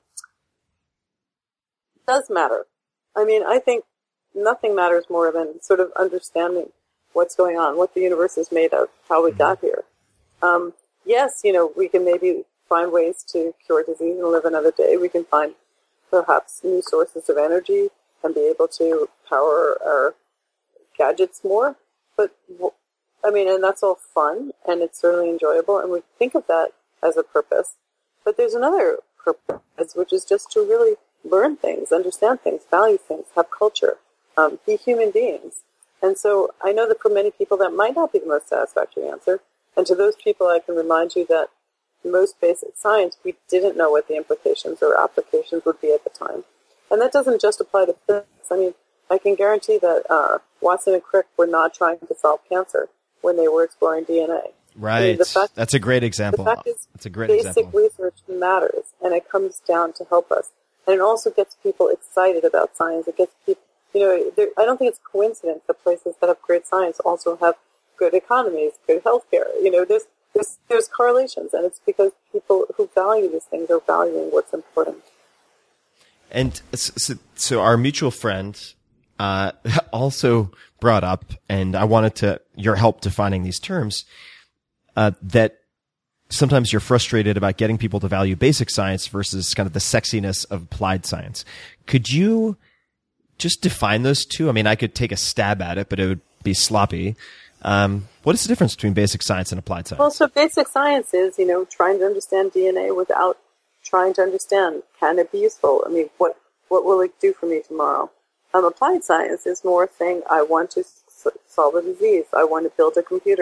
does matter. I mean, I think nothing matters more than sort of understanding what's going on, what the universe is made of, how we mm-hmm. got here. Um, yes, you know, we can maybe find ways to cure disease and live another day. We can find perhaps new sources of energy and be able to power our gadgets more. But, I mean, and that's all fun, and it's certainly enjoyable, and we think of that as a purpose. But there's another purpose, which is just to really learn things, understand things, value things, have culture, um, be human beings. And so I know that for many people that might not be the most satisfactory answer. And to those people, I can remind you that most basic science, we didn't know what the implications or applications would be at the time. And that doesn't just apply to physics. I mean, I can guarantee that uh, Watson and Crick were not trying to solve cancer when they were exploring D N A. Right. I mean, the fact, That's a great example. The fact is, That's a great basic example. research matters, and it comes down to help us. And it also gets people excited about science. It gets people, you know, there, I don't think it's coincidence that places that have great science also have good economies, good healthcare. You know, there's There's, there's correlations, and it's because people who value these things are valuing what's important. And so, so our mutual friend uh, also brought up, and I wanted to your help defining these terms, uh, that sometimes you're frustrated about getting people to value basic science versus kind of the sexiness of applied science. Could you just define those two? I mean, I could take a stab at it, but it would be sloppy. Um, what is the difference between basic science and applied science? Well, so basic science is, you know, trying to understand D N A without trying to understand, can it be useful? I mean, what, what will it do for me tomorrow? Um, applied science is more saying, I want to s- solve a disease. I want to build a computer.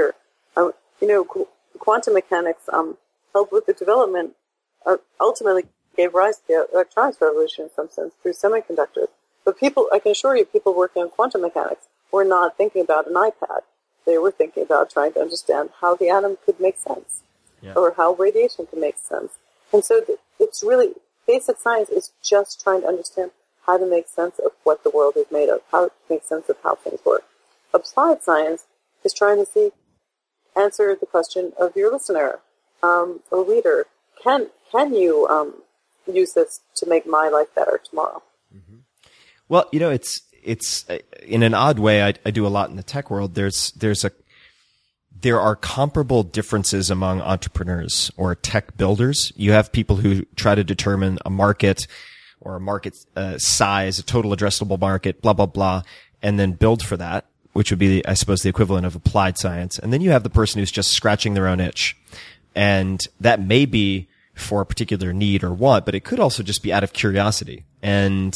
Um, you know, qu- quantum mechanics um, helped with the development, uh, ultimately gave rise to the electronics revolution in some sense through semiconductors. But people, I can assure you, people working on quantum mechanics were not thinking about an iPad. They were thinking about trying to understand how the atom could make sense, yeah. or how radiation could make sense. And so th- it's really, basic science is just trying to understand how to make sense of what the world is made of, how to make sense of how things work. Applied science is trying to see, answer the question of your listener um, or reader. Can can you um, use this to make my life better tomorrow? Mm-hmm. Well, you know, it's it's uh, in an odd way. I, I do a lot in the tech world. There's there's a there are comparable differences among entrepreneurs or tech builders. You have people who try to determine a market or a market uh, size, a total addressable market, blah blah blah, and then build for that, which would be, I suppose, the equivalent of applied science. And then you have the person who's just scratching their own itch, and that may be for a particular need or want, but it could also just be out of curiosity. And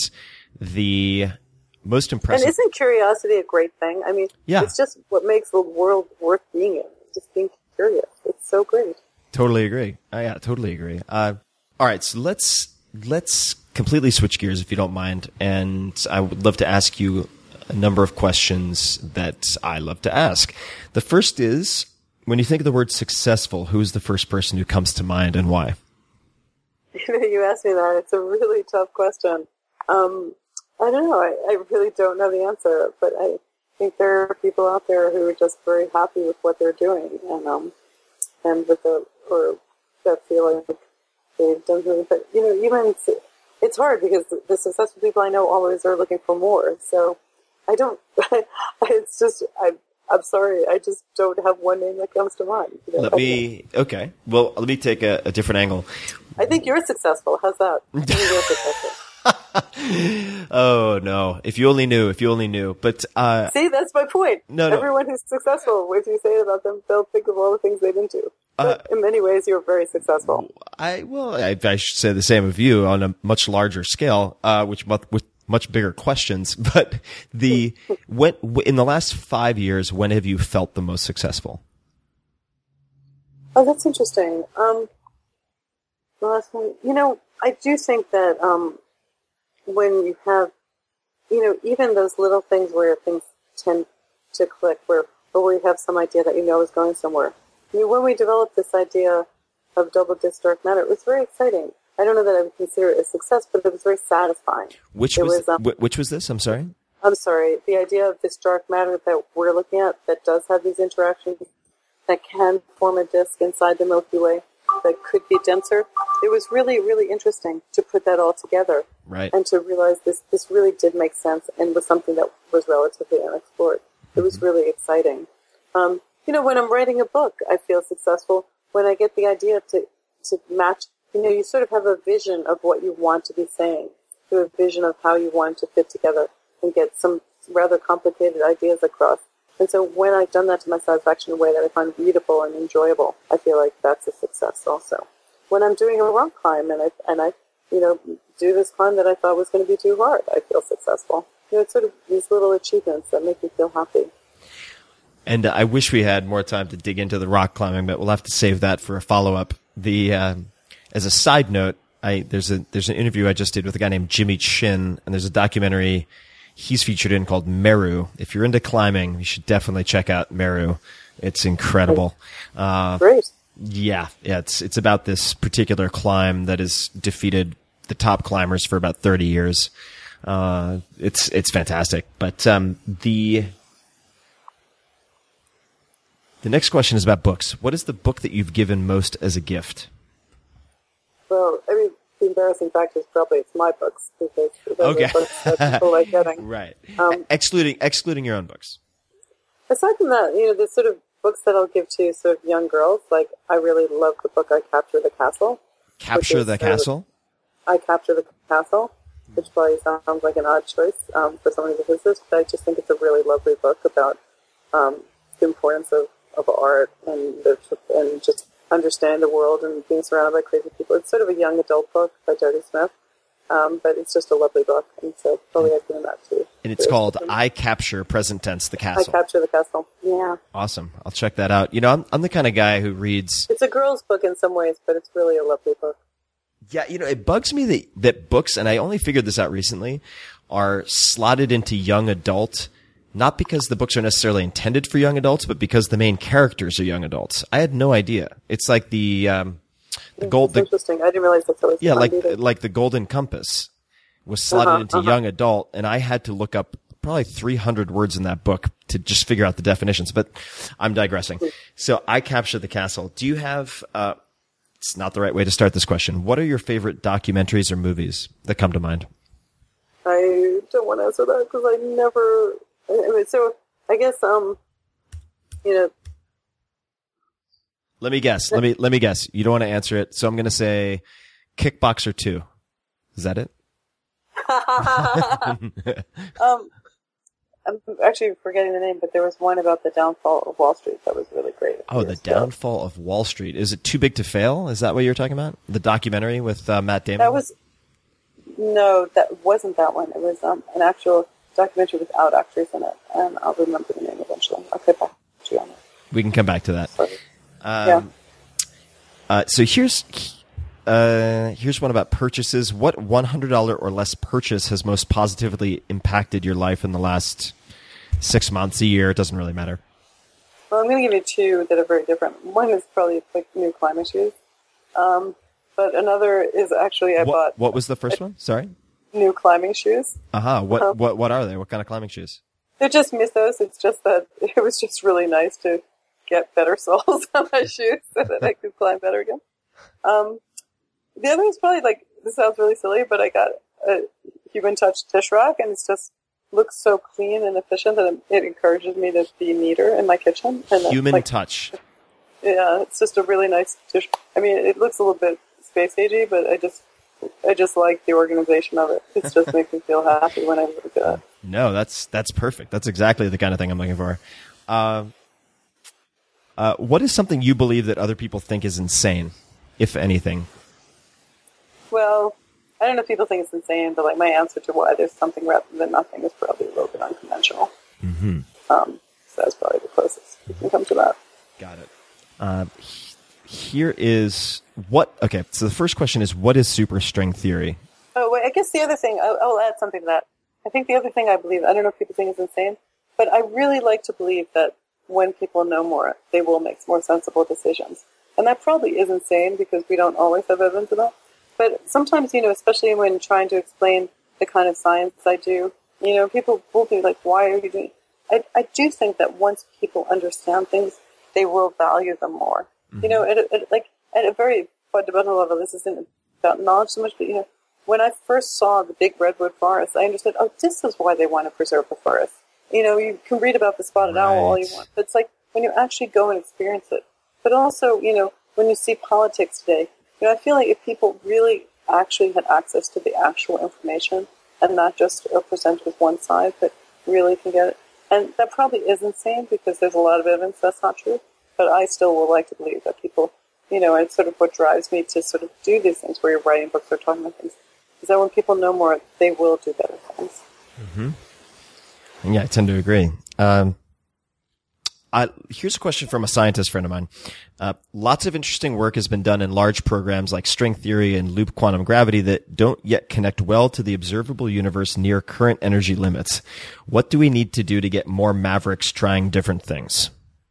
the most impressive. And isn't curiosity a great thing? I mean, yeah. It's just what makes the world worth being in. Just being curious. It's so great. Totally agree. Uh, yeah, totally agree. Uh, all right, so let's let's completely switch gears, if you don't mind, and I would love to ask you a number of questions that I love to ask. The first is, when you think of the word successful, who is the first person who comes to mind and why? You know, you asked me that. It's a really tough question. Um, I don't know. I, I really don't know the answer, but I think there are people out there who are just very happy with what they're doing, and um, and with the or that feel like they've done something. But you know, even it's hard because the successful people I know always are looking for more. So I don't. It's just I. I'm sorry. I just don't have one name that comes to mind. You know? Let me. Okay. Well, let me take a, a different angle. I think you're successful. How's that? I think you're successful. Oh no! If you only knew! If you only knew! But uh, see, that's my point. No, no. Everyone who's successful, if you say it about them, they'll think of all the things they've been to. But uh, in many ways, you're very successful. I well, I, I should say the same of you on a much larger scale, uh, which with much bigger questions. But the when in the last five years, when have you felt the most successful? Oh, that's interesting. Um, the last one, you know, I do think that. Um, When you have, you know, even those little things where things tend to click, where or where you have some idea that you know is going somewhere. I mean, when we developed this idea of double disk dark matter, it was very exciting. I don't know that I would consider it a success, but it was very satisfying. Which was, was um, which was this? I'm sorry. I'm sorry. The idea of this dark matter that we're looking at that does have these interactions that can form a disk inside the Milky Way that could be denser. It was really, really interesting to put that all together. Right. And to realize this, this really did make sense and was something that was relatively unexplored. It was Mm-hmm. really exciting. Um, you know, when I'm writing a book, I feel successful when I get the idea to, to match, you know, you sort of have a vision of what you want to be saying, to a vision of how you want to fit together and get some rather complicated ideas across. And so when I've done that to my satisfaction in a way that I find readable and enjoyable, I feel like that's a success also. When I'm doing a rock climb and I, and I, you know, do this climb that I thought was going to be too hard, I feel successful. You know, it's sort of these little achievements that make me feel happy. And uh, I wish we had more time to dig into the rock climbing, but we'll have to save that for a follow-up. The uh, as a side note, I there's a there's an interview I just did with a guy named Jimmy Chin, and there's a documentary he's featured in called Meru. If you're into climbing, you should definitely check out Meru. It's incredible. Uh, Great. Yeah, yeah. It's it's about this particular climb that has defeated the top climbers for about thirty years. Uh, it's it's fantastic. But um, the the next question is about books. What is the book that you've given most as a gift? Well, I mean, the embarrassing fact is probably it's my books because those okay. are books that people like getting. Right. Um, excluding excluding your own books. Aside from that, you know, the sort of books that I'll give to sort of young girls, like I really love the book I Capture the Castle. Capture the Castle? I Capture the Castle, which probably sounds like an odd choice um, for someone who's a physicist, but I just think it's a really lovely book about um, the importance of, of art and the, and just understanding the world and being surrounded by crazy people. It's sort of a young adult book by Jody Smith, Um, but it's just a lovely book, and so probably I've given that too. And it's called I Capture, present tense, the Castle. I Capture the Castle. Yeah. Awesome. I'll check that out. You know, I'm I'm the kind of guy who reads. It's a girl's book in some ways, but it's really a lovely book. Yeah, you know, it bugs me that that books, and I only figured this out recently, are slotted into young adult. Not because the books are necessarily intended for young adults, but because the main characters are young adults. I had no idea. It's like the um, the gold. That's interesting. I didn't realize that's always yeah, like either. like the Golden Compass was slotted uh-huh, into uh-huh. young adult, and I had to look up probably three hundred words in that book to just figure out the definitions. But I'm digressing. So I Capture the Castle. Do you have? Uh, it's not the right way to start this question. What are your favorite documentaries or movies that come to mind? I don't want to answer that because I never. Anyway, so I guess um, you know. Let me guess. Let me let me guess. You don't want to answer it, so I'm going to say Kickboxer two. Is that it? um, I'm actually forgetting the name, but there was one about the downfall of Wall Street that was really great. Oh, the downfall of Wall Street. Is it Too Big to Fail? Is that what you're talking about? The documentary with uh, Matt Damon? That was no, that wasn't that one. It was um, an actual documentary without actors in it, and I'll remember the name eventually. I'll get back to you on it. We can come back to that. Sorry. Um, yeah. Uh, so here's uh, here's one about purchases. What one hundred dollars or less purchase has most positively impacted your life in the last six months, a year? It doesn't really matter. Well, I'm going to give you two that are very different. One is probably like new climbing shoes, um, but another is actually I what, bought. What was the first one? Sorry. New climbing shoes. Uh-huh. What Um, what what are they? What kind of climbing shoes? They're just Mythos. It's just that it was just really nice to get better soles on my shoes so that I could climb better again. Um, the other is probably like, this sounds really silly, but I got a Human Touch dish rack, and it's just looks so clean and efficient that it, it encourages me to be neater in my kitchen. And Human like, Touch. Yeah, it's just a really nice dish. I mean, it looks a little bit space agey, but I just I just like the organization of it. It just makes me feel happy when I look at it. No, that's that's perfect. That's exactly the kind of thing I'm looking for. Uh, uh, what is something you believe that other people think is insane, if anything? Well, I don't know if people think it's insane, but like my answer to why there's something rather than nothing is probably a little bit unconventional. Mm-hmm. Um, so that's probably the closest you can come to that. Got it. Uh, here is what. Okay, so the first question is, what is superstring theory? Oh, wait, I guess the other thing, I'll, I'll add something to that. I think the other thing I believe, I don't know if people think it's insane, but I really like to believe that when people know more, they will make more sensible decisions. And that probably is insane because we don't always have evidence of that. But sometimes, you know, especially when trying to explain the kind of science I do, you know, people will be like, why are you doing it? I, I do think that once people understand things, they will value them more. Mm-hmm. You know, at, at, like, at a very fundamental level, this isn't about knowledge so much, but, you know, when I first saw the big redwood forest, I understood, oh, this is why they want to preserve the forest. You know, you can read about the spotted right. owl all you want, but it's like when you actually go and experience it. But also, you know, when you see politics today, you know, I feel like if people really actually had access to the actual information and not just are presented with one side, but really can get it. And that probably is insane because there's a lot of evidence that's not true. But I still would like to believe that people, you know, and it's sort of what drives me to sort of do these things where you're writing books or talking about things, is that when people know more, they will do better things. Mm-hmm. Yeah, I tend to agree. Um, I, here's a question from a scientist friend of mine. Uh, lots of interesting work has been done in large programs like string theory and loop quantum gravity that don't yet connect well to the observable universe near current energy limits. What do we need to do to get more mavericks trying different things?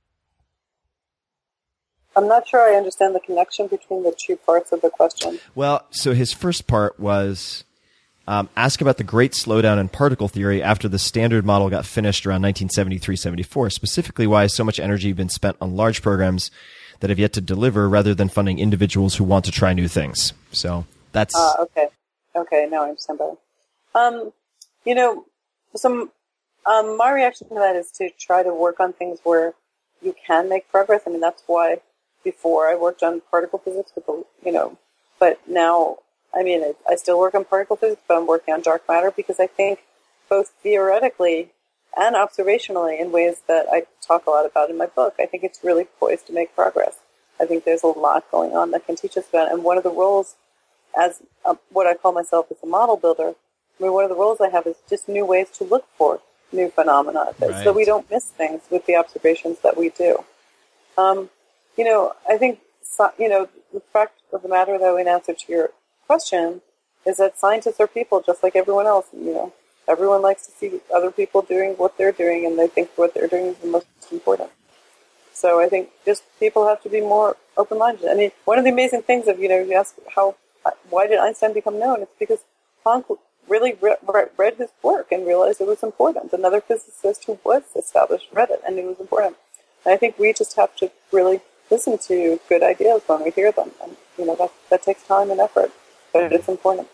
I'm not sure I understand the connection between the two parts of the question. Well, so his first part was um, ask about the great slowdown in particle theory after the standard model got finished around nineteen seventy-three seventy-four. Specifically, why has so much energy been spent on large programs that have yet to deliver rather than funding individuals who want to try new things? So that's... Uh, okay. Okay, now I understand better. Um, you know, some, um, my reaction to that is to try to work on things where you can make progress. I mean, that's why before I worked on particle physics with the, you know, but now, I mean, I, I still work on particle physics, but I'm working on dark matter because I think both theoretically and observationally in ways that I talk a lot about in my book, I think it's really poised to make progress. I think there's a lot going on that can teach us about it. And one of the roles as a, what I call myself as a model builder, I mean, one of the roles I have is just new ways to look for new phenomena, right, so we don't miss things with the observations that we do. Um, you know, I think, you know, the fact of the matter, though, in answer to your question, is that scientists are people just like everyone else. You know, everyone likes to see other people doing what they're doing, and they think what they're doing is the most important. So I think just people have to be more open-minded. I mean, one of the amazing things of, you know, you ask how, why did Einstein become known? It's because Planck really re- re- read his work and realized it was important. Another physicist who was established read it and it was important. And I think we just have to really listen to good ideas when we hear them. And, you know, that, that takes time and effort, but it's important.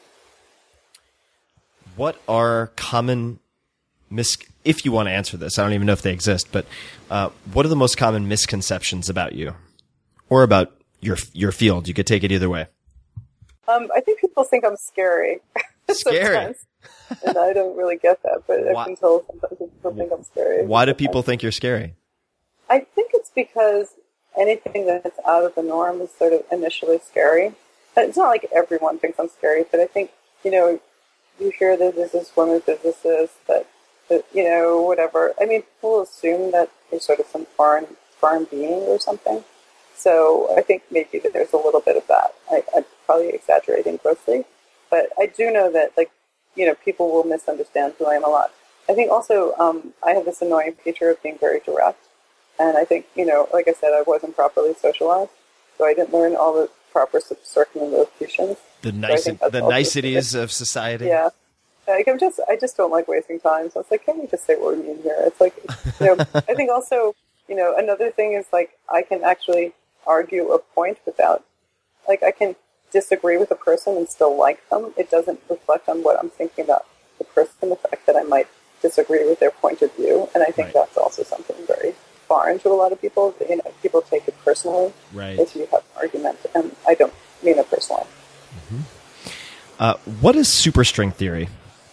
What are common mis... If you want to answer this, I don't even know if they exist, but uh, what are the most common misconceptions about you or about your your field? You could take it either way. Um, I think people think I'm scary. Scary. And I don't really get that, but I've been told sometimes people think I'm scary. Why do people think you're scary? I think it's because anything that's out of the norm is sort of initially scary. It's not like everyone thinks I'm scary, but I think, you know, you hear that there's this woman physicist that, that, you know, whatever. I mean, people assume that there's sort of some foreign foreign being or something. So I think maybe that there's a little bit of that. I, I'm probably exaggerating grossly. But I do know that, like, you know, people will misunderstand who I am a lot. I think also um, I have this annoying feature of being very direct. And I think, you know, like I said, I wasn't properly socialized. So I didn't learn all the proper circumlocutions. The, nice, so the niceties of society. Yeah. Like, I'm just, I just don't like wasting time. So it's like, can't we just say what we mean here? It's like, you know, I think also, you know, another thing is, like, I can actually argue a point without, like, I can disagree with a person and still like them. It doesn't reflect on what I'm thinking about the person, the fact that I might disagree with their point of view. And I think right. that's also something very foreign to a lot of people. You know, people take it personally right. if you have an argument, and I don't mean it personally. Mm-hmm. Uh, what is superstring theory?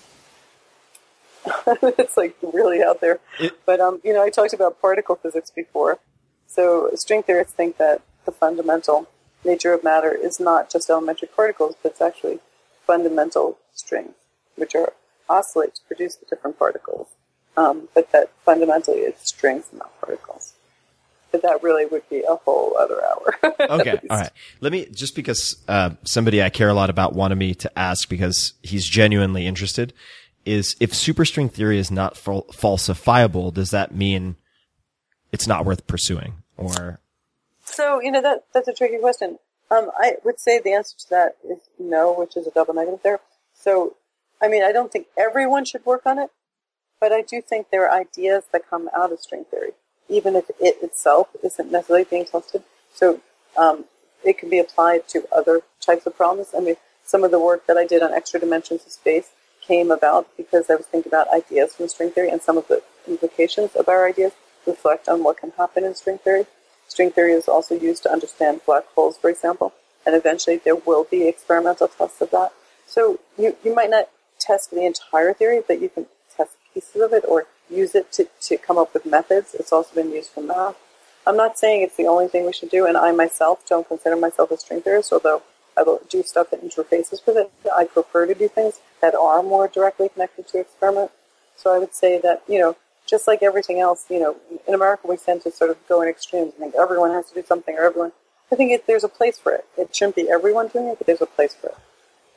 It's like really out there. It, but, um, you know, I talked about particle physics before. So string theorists think that the fundamental nature of matter is not just elementary particles, but it's actually fundamental strings, which are oscillate to produce the different particles. Um, but that fundamentally it's strings and not particles. But that really would be a whole other hour. Okay, all right. Let me, just because uh, somebody I care a lot about wanted me to ask, because he's genuinely interested, is if superstring theory is not fal- falsifiable, does that mean it's not worth pursuing? Or So, you know, that that's a tricky question. Um, I would say the answer to that is no, which is a double negative there. So, I mean, I don't think everyone should work on it, but I do think there are ideas that come out of string theory, even if it itself isn't necessarily being tested. So um, it can be applied to other types of problems. I mean, some of the work that I did on extra dimensions of space came about because I was thinking about ideas from string theory, and some of the implications of our ideas reflect on what can happen in string theory. String theory is also used to understand black holes, for example, and eventually there will be experimental tests of that. So you, you might not test the entire theory, but you can test pieces of it or use it to, to come up with methods. It's also been used for math. I'm not saying it's the only thing we should do, and I myself don't consider myself a string theorist, although I will do stuff that interfaces with it. I prefer to do things that are more directly connected to experiment. So I would say that, you know, just like everything else, you know, in America we tend to sort of go in extremes and think everyone has to do something or everyone. I think it, there's a place for it. It shouldn't be everyone doing it, but there's a place for it.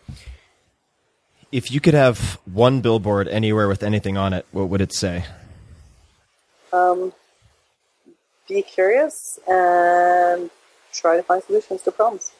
If you could have one billboard anywhere with anything on it, what would it say? Um, be curious and try to find solutions to problems.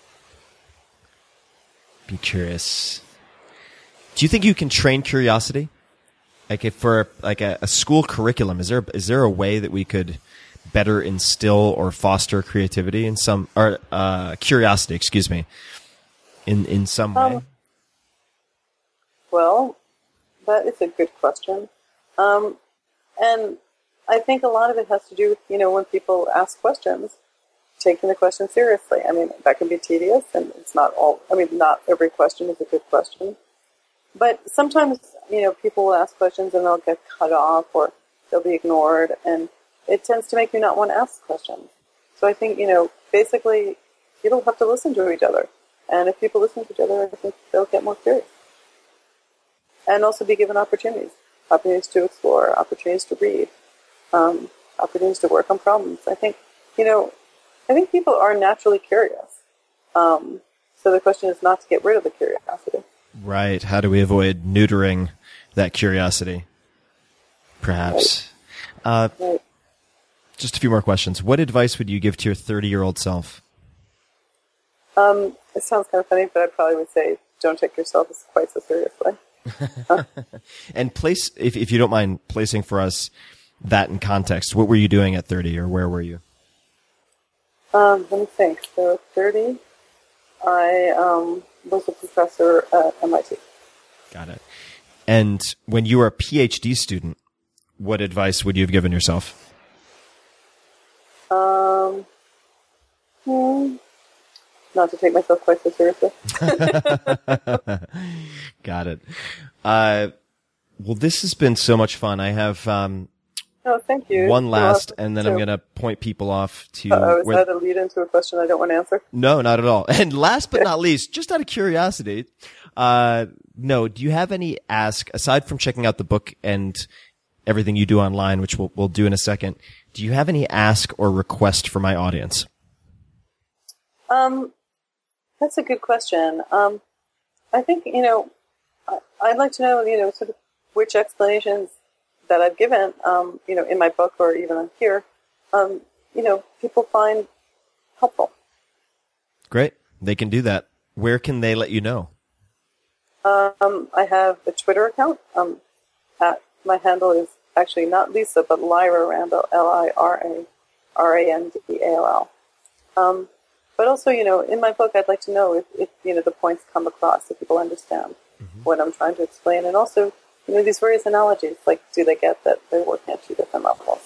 Be curious. Do you think you can train curiosity? Like, if for like a, a school curriculum, is there is there a way that we could better instill or foster creativity in some, or uh, curiosity, excuse me, in in some way? Um, well, that is a good question, um, and I think a lot of it has to do with, you know, when people ask questions, taking the question seriously. I mean, that can be tedious, and it's not all. I mean, not every question is a good question. But sometimes, you know, people will ask questions and they'll get cut off or they'll be ignored, and it tends to make you not want to ask questions. So I think, you know, basically people have to listen to each other. And if people listen to each other, I think they'll get more curious. And also be given opportunities. Opportunities to explore, opportunities to read, um, opportunities to work on problems. I think, you know, I think people are naturally curious. Um, so the question is not to get rid of the curiosity. Right. How do we avoid neutering that curiosity? Perhaps. Right. Uh, right. Just a few more questions. What advice would you give to your thirty-year-old self? Um, it sounds kind of funny, but I probably would say don't take yourself quite so seriously. And place, if, if you don't mind placing for us that in context, what were you doing at thirty, or where were you? Um, let me think. So at thirty, I um, was a professor at M I T. Got it. And when you were a PhD student, what advice would you have given yourself? Um, hmm, not to take myself quite so seriously. Got it. Uh, well, this has been so much fun. I have um, oh, thank you. one last, and then too. I'm going to point people off to... Uh-oh, is where... that a lead into a question I don't want to answer? No, not at all. And last but not least, just out of curiosity, uh, no, do you have any ask, aside from checking out the book and everything you do online, which we'll, we'll do in a second, do you have any ask or request for my audience? Um, that's a good question. Um, I think, you know, I, I'd like to know, you know, sort of which explanations that I've given, um, you know, in my book or even on here, um, you know, people find helpful. Great. They can do that. Where can they let you know? Um, I have a Twitter account. Um, at, my handle is actually not Lisa, but Lyra Randall, L I R A R A N D A L L. Um, but also, you know, in my book, I'd like to know if, if you know, the points come across, if people understand mm-hmm. what I'm trying to explain. And also, you know, these various analogies, like, do they get that they're working at two different levels?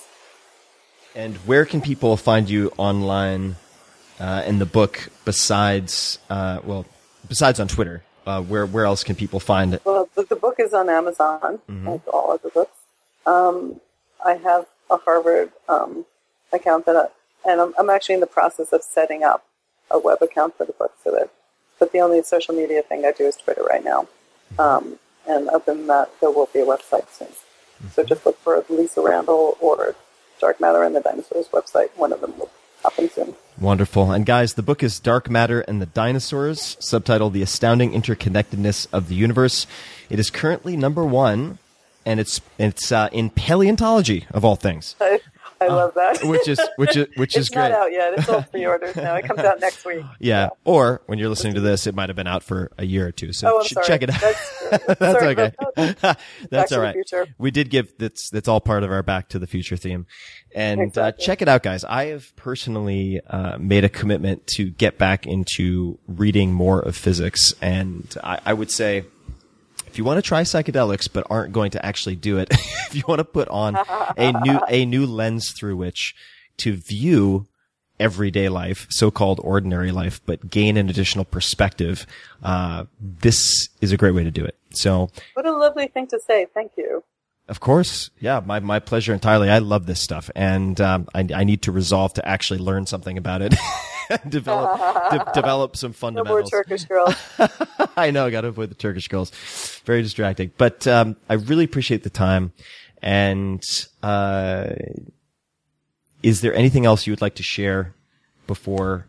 And where can people find you online uh, in the book besides, uh, well, besides on Twitter? Uh, where where else can people find it? Well, the, the book is on Amazon, mm-hmm. like all other books. Um, I have a Harvard um, account that, I, and I'm, I'm actually in the process of setting up a web account for the book. So that, but the only social media thing I do is Twitter right now. Um, and other than that, there will be a website soon. Mm-hmm. So just look for Lisa Randall or Dark Matter and the Dinosaurs website. One of them will happen soon. Wonderful. And guys, the book is Dark Matter and the Dinosaurs, subtitled The Astounding Interconnectedness of the Universe. It is currently number one, and it's it's uh, in paleontology, of all things. I, I uh, love that. which is which is which is it's great. It's not out yet. It's all pre-orders now. It comes out next week. Yeah. So. Or when you're listening to this, it might have been out for a year or two. So oh, I'm ch- sorry. check it out. That's, that's sorry, okay. That's, that's all right. We did give that's that's all part of our Back to the Future theme. And exactly. uh, check it out, guys. I have personally uh, made a commitment to get back into reading more of physics. And I, I would say, if you want to try psychedelics but aren't going to actually do it, if you want to put on a new a new lens through which to view everyday life, so-called ordinary life, but gain an additional perspective, uh, this is a great way to do it. So, what a lovely thing to say. Thank you. Of course. Yeah, my, my pleasure entirely. I love this stuff. And um, I, I need to resolve to actually learn something about it. develop de- develop some fundamentals. No more Turkish girls. I know, I got to avoid the Turkish girls. Very distracting. But um, I really appreciate the time. And uh, is there anything else you would like to share before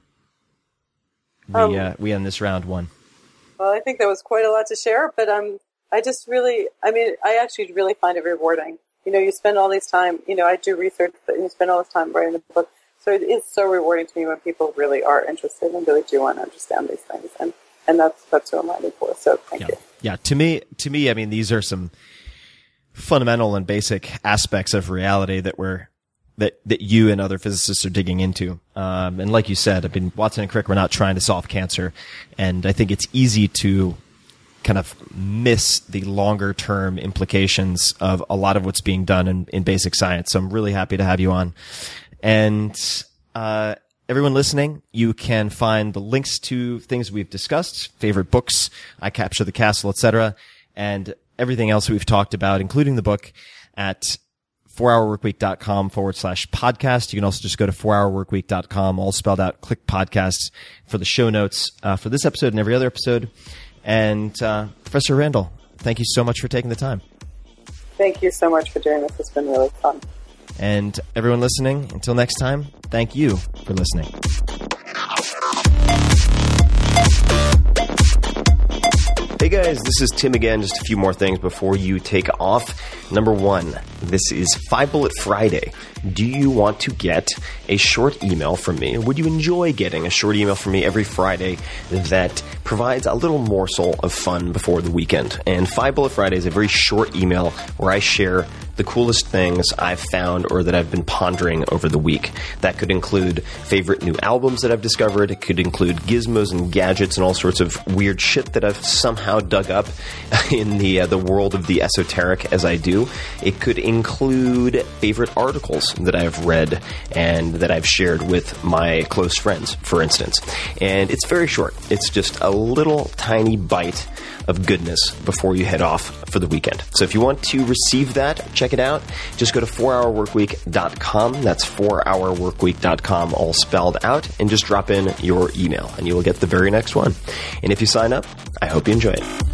we, um, uh, we end this round one? Well, I think there was quite a lot to share, but um, I just really, I mean, I actually really find it rewarding. You know, you spend all this time, you know, I do research, but you spend all this time writing the book. So it is so rewarding to me when people really are interested and really do want to understand these things. And, and that's, that's who I'm writing for. So thank yeah. you. Yeah. To me, to me, I mean, these are some fundamental and basic aspects of reality that we're, that, that you and other physicists are digging into. Um, and like you said, I mean, Watson and Crick, we're not trying to solve cancer. And I think it's easy to kind of miss the longer term implications of a lot of what's being done in, in basic science. So I'm really happy to have you on. And, uh, everyone listening, you can find the links to things we've discussed, favorite books, I Capture the Castle, et cetera, and everything else we've talked about, including the book, at four hour workweek dot com forward slash podcast. You can also just go to four hour workweek dot com, all spelled out, click podcasts for the show notes uh, for this episode and every other episode. And uh, Professor Randall, thank you so much for taking the time. Thank you so much for doing this. It's been really fun. And everyone listening, until next time, thank you for listening. Hey guys, this is Tim again. Just a few more things before you take off. Number one, this is Five Bullet Friday. Do you want to get a short email from me? Would you enjoy getting a short email from me every Friday that provides a little morsel of fun before the weekend? And Five Bullet Friday is a very short email where I share the coolest things I've found or that I've been pondering over the week. That could include favorite new albums that I've discovered. It could include gizmos and gadgets and all sorts of weird shit that I've somehow dug up in the uh, the world of the esoteric as I do. It could include favorite articles that I've read and that I've shared with my close friends, for instance. And it's very short. It's just a little tiny bite of goodness before you head off for the weekend. So if you want to receive that, check it out. Just go to four hour workweek dot com. That's four hour workweek dot com, all spelled out, and just drop in your email, and you will get the very next one. And if you sign up, I hope you enjoy it.